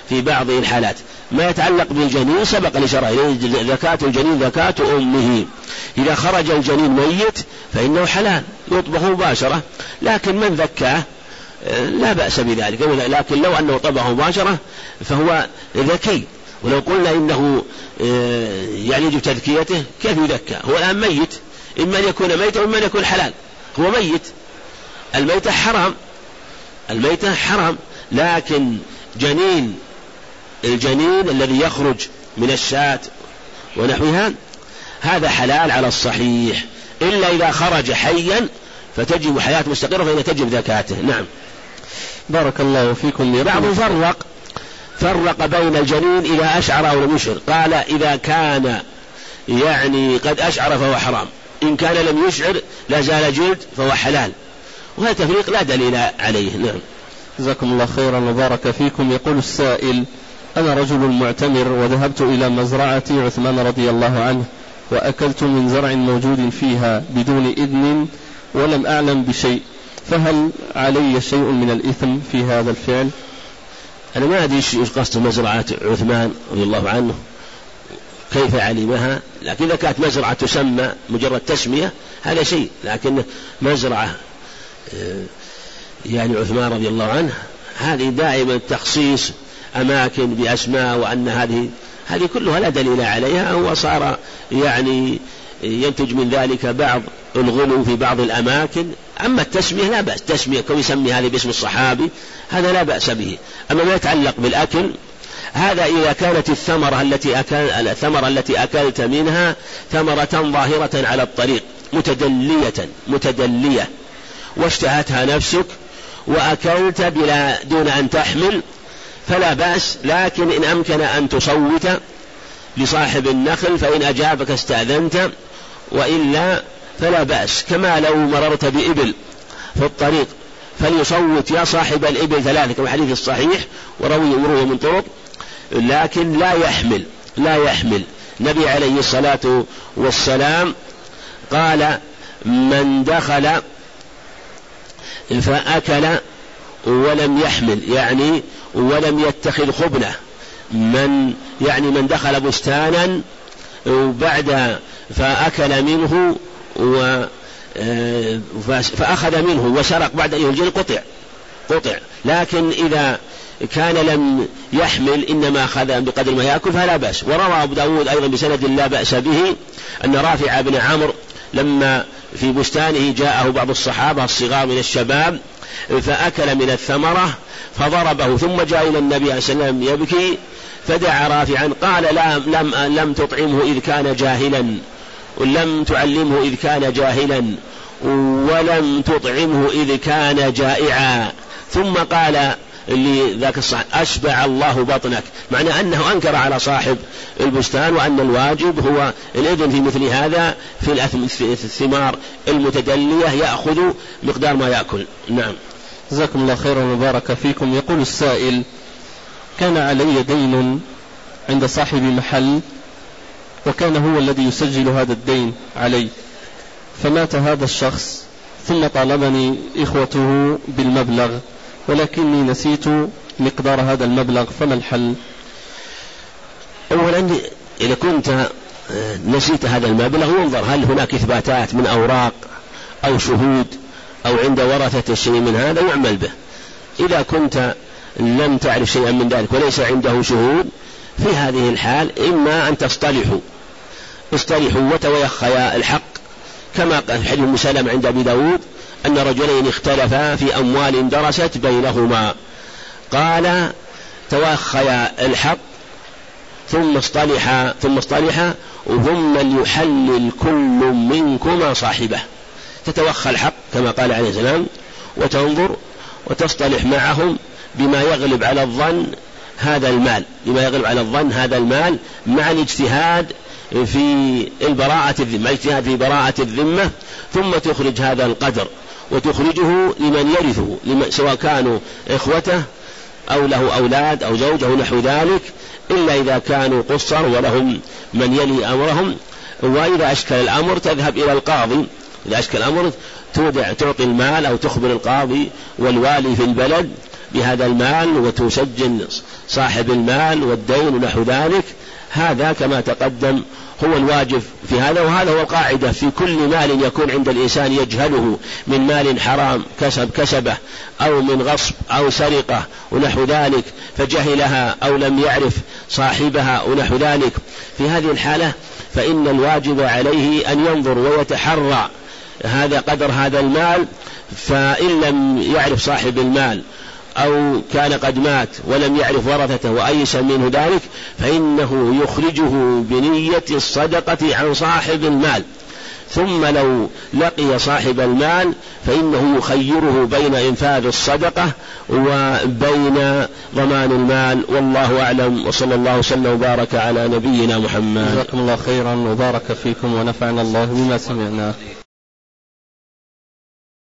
في بعض الحالات. ما يتعلق بالجنين سبق لشرع زكاة الجنين زكاة أمه. إذا خرج الجنين ميت فإنه حلال يطبخ مباشرة، لكن من ذكاه لا بأس بذلك. لكن لو أنه طبخ مباشرة فهو ذكي، ولو قلنا إنه يعني يجب تذكيته كيف يذكى؟ هو الآن ميت، إما أن يكون ميتا وإما أن يكون حلال. هو ميت، الميتة حرام، الميتة حرام، لكن جنين الجنين الذي يخرج من الشاة ونحوها هذا حلال على الصحيح، إلا إذا خرج حيا فتجب حياة مستقرة فإن تجب زكاته. نعم. بارك الله فيكم. بعض فرق فرق بين الجنين إذا أشعر أو لم يشعر، قال إذا كان يعني قد أشعر فهو حرام، إن كان لم يشعر لا زال جلد فهو حلال، وهذا تفريق لا دليل عليه. نعم. جزاكم الله خيرا وبارك فيكم. يقول السائل: أنا رجل معتمر وذهبت إلى مزرعة عثمان رضي الله عنه وأكلت من زرع موجود فيها بدون إذن ولم أعلم بشيء، فهل علي شيء من الإثم في هذا الفعل؟ أنا ما أدري إيش قصد مزرعة عثمان رضي الله عنه كيف علمها، لكن إذا كانت مزرعة تسمى مجرد تسمية هذا شيء، لكن مزرعة يعني عثمان رضي الله عنه هذه دائما تخصيص أماكن بأسماء، وأن هذه هذه كلها لا دليل عليها، وصار يعني ينتج من ذلك بعض الغلو في بعض الأماكن. أما التسمية لا بأس، تسمية كون يسمي هذه باسم الصحابي هذا لا بأس به. أما ما يتعلق بالأكل هذا إذا كانت الثمرة التي أكل الثمرة التي أكلت منها ثمرة ظاهرة على الطريق متدلية متدلية واشتهتها نفسك وأكلت بلا دون أن تحمل فلا بأس، لكن إن أمكن أن تصوت لصاحب النخل فإن أجابك استأذنت، وإلا فلا بأس. كما لو مررت بإبل في الطريق فليصوت يا صاحب الإبل ثلاثة كما الحديث الصحيح وروي أمره من طرق، لكن لا يحمل لا يحمل. النبي عليه الصلاة والسلام قال: من دخل فأكل ولم يحمل، يعني ولم يتخذ خبنة، من يعني من دخل بستانا وبعد فأكل منه و فأخذ منه وسرق بعد أن يهجر قطع قطع لكن إذا كان لم يحمل إنما أخذ بقدر ما يأكل فلا بأس. وروى أبو داود أيضا بسند لا بأس به أن رافع بن عمرو لما في بستانه جاءه بعض الصحابة الصغار من الشباب فأكل من الثمرة فضربه، ثم جاء إلى النبي عليه الصلاة والسلام يبكي فدعا رافعا قال: لا لم, لم تطعمه إذ كان جاهلا، ولم تعلمه إذ كان جاهلا، ولم تطعمه إذ كان جائعا. ثم قال لذاك الصحابي: أشبع الله بطنك، معنى أنه أنكر على صاحب البستان وأن الواجب هو الإذن في مثل هذا في الثمار المتدلية يأخذ مقدار ما يأكل. نعم. جزاكم الله خيرا وبارك فيكم. يقول السائل: كان علي دين عند صاحب محل وكان هو الذي يسجل هذا الدين علي، فمات هذا الشخص ثم طالبني إخوته بالمبلغ ولكني نسيت مقدار هذا المبلغ، فما الحل؟ أولا إذا كنت نسيت هذا المبلغ وانظر هل هناك إثباتات من أوراق أو شهود أو عند ورثة الشيء من هذا يعمل به. إذا كنت لم تعرف شيئا من ذلك وليس عنده شهود في هذه الحال إما أن تصطلحوا اصطلحوا وتويخيا الحق، كما قال في حديث مسلم عند أبي داود أن رجلين اختلفا في أموال درست بينهما، قال: توخيا الحق ثم اصطلحا ثم اصطلحا ثم ليحلل كل منكما صاحبه. تتوخى الحق كما قال عليه السلام وتنظر وتصطلح معهم بما يغلب على الظن هذا المال بما يغلب على الظن هذا المال مع الاجتهاد في البراءة الذمة اجتهاد في براءة الذمة، ثم تخرج هذا القدر وتخرجه لمن يرثه سواء كانوا إخوته أو له أولاد أو زوج أو نحو ذلك، إلا إذا كانوا قصر ولهم من يلي أمرهم. وإذا أشكل الأمر تذهب إلى القاضي، إذا أشكل الأمر تودع تعطي المال أو تخبر القاضي والوالي في البلد بهذا المال وتسجل صاحب المال والدين ونحو ذلك، هذا كما تقدم هو الواجب في هذا. وهذا هو القاعدة في كل مال يكون عند الإنسان يجهله من مال حرام كسب كسبه أو من غصب أو سرقة ونحو ذلك فجهلها أو لم يعرف صاحبها ونحو ذلك، في هذه الحالة فإن الواجب عليه أن ينظر ويتحرى هذا قدر هذا المال، فإن لم يعرف صاحب المال أو كان قد مات ولم يعرف ورثته وأيس منه ذلك فإنه يخرجه بنية الصدقة عن صاحب المال، ثم لو لقي صاحب المال فإنه يخيره بين إنفاذ الصدقة وبين ضمان المال. والله أعلم، وصلى الله وسلم وبارك على نبينا محمد. جزاكم الله خيرا وبارك فيكم ونفعنا الله بما سمعنا.